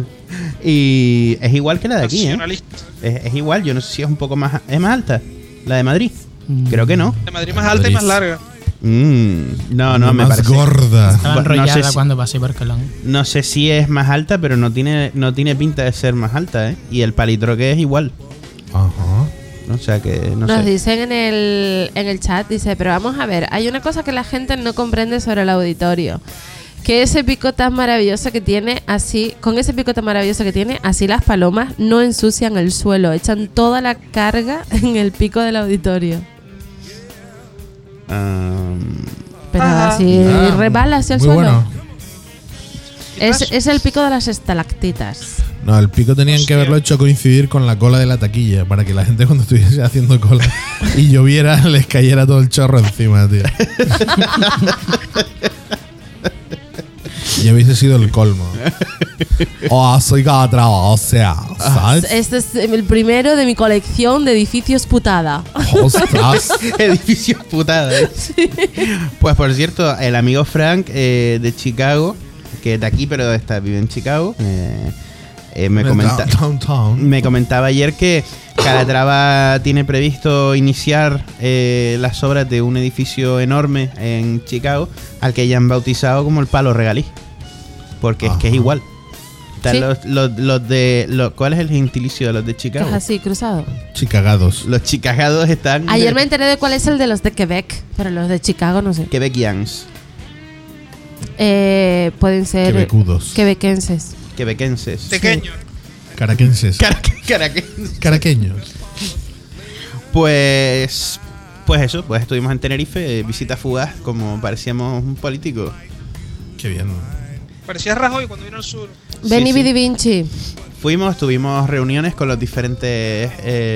Y es igual que la de aquí, ¿eh?
Nacionalista.
Es igual, yo no sé si es un poco más... ¿Es más alta? ¿La de Madrid? Creo que no.
De Madrid más alta y más larga.
No, me
más
parece...
gorda.
Estaba
No
enrollada
sé si-
cuando pasé por Colón.
No sé si es más alta, pero no tiene pinta de ser más alta, ¿eh? Y el palitroque es igual.
Ajá.
O sea que, no
Nos
sé.
dicen en el chat, dice, pero vamos a ver, hay una cosa que la gente no comprende sobre el auditorio. Que ese pico tan maravilloso que tiene, así, con ese pico tan maravilloso que tiene, así las palomas no ensucian el suelo, echan toda la carga en el pico del auditorio. Pero así rebala hacia el
Muy
suelo.
bueno.
Es el pico de las estalactitas.
No, el pico tenían que haberlo hecho coincidir con la cola de la taquilla para que la gente cuando estuviese haciendo cola y lloviera les cayera todo el chorro encima, tío. Y hubiese sido el colmo. Oh, soy gatra, o sea, ¿sabes?
Este es el primero de mi colección de edificios putada.
Ostras.
Edificios putada. Pues por cierto, el amigo Frank de Chicago, que es de aquí pero vive en Chicago, me comentaba ayer que Calatrava tiene previsto iniciar las obras de un edificio enorme en Chicago al que ya han bautizado como el Palo Regalí, porque es que es igual. Están
Sí.
¿Cuál es el gentilicio de los de
Que
Chicago?
es así, cruzado.
Chicagados.
Los chicagados están
Ayer me enteré de cuál es el de los de Quebec, pero los de Chicago no sé.
Quebecians,
Pueden ser
Quebecudos.
quebequenses.
quebequenses.
Pequeño.
Caraquenses.
Caraquenses.
Caraqueños.
Pues eso, pues estuvimos en Tenerife, visita fugaz, como parecíamos un político.
Qué bien.
Parecía Rajoy cuando vino al sur.
Benny
sí.
Vidi Vinci.
Tuvimos reuniones con los diferentes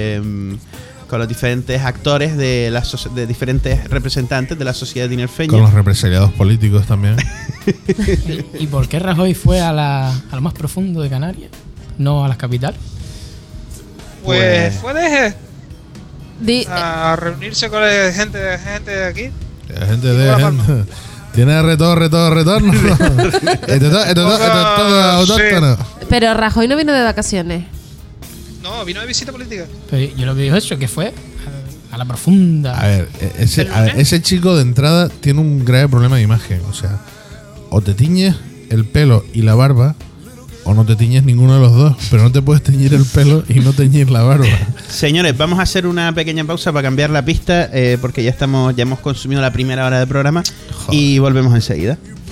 actores de diferentes representantes de la sociedad tinerfeña.
Con los represaliados políticos también.
¿Y por qué Rajoy fue a lo más profundo de Canarias? No a las capitales.
Pues fue de
Di-
a reunirse con la gente de aquí.
La gente de gente. ¿Tiene retorno? Esto es todo autóctono.
pero Rajoy no vino de vacaciones.
No, vino de visita política.
Pero yo lo que digo es eso, que fue a la profunda.
A ver, ese chico de entrada tiene un grave problema de imagen. O sea, o te tiñes el pelo y la barba, o no te tiñes ninguno de los dos. Pero no te puedes teñir el pelo y no teñir la barba.
Señores, vamos a hacer una pequeña pausa para cambiar la pista, porque ya hemos consumido la primera hora del programa.
Joder.
Y volvemos enseguida.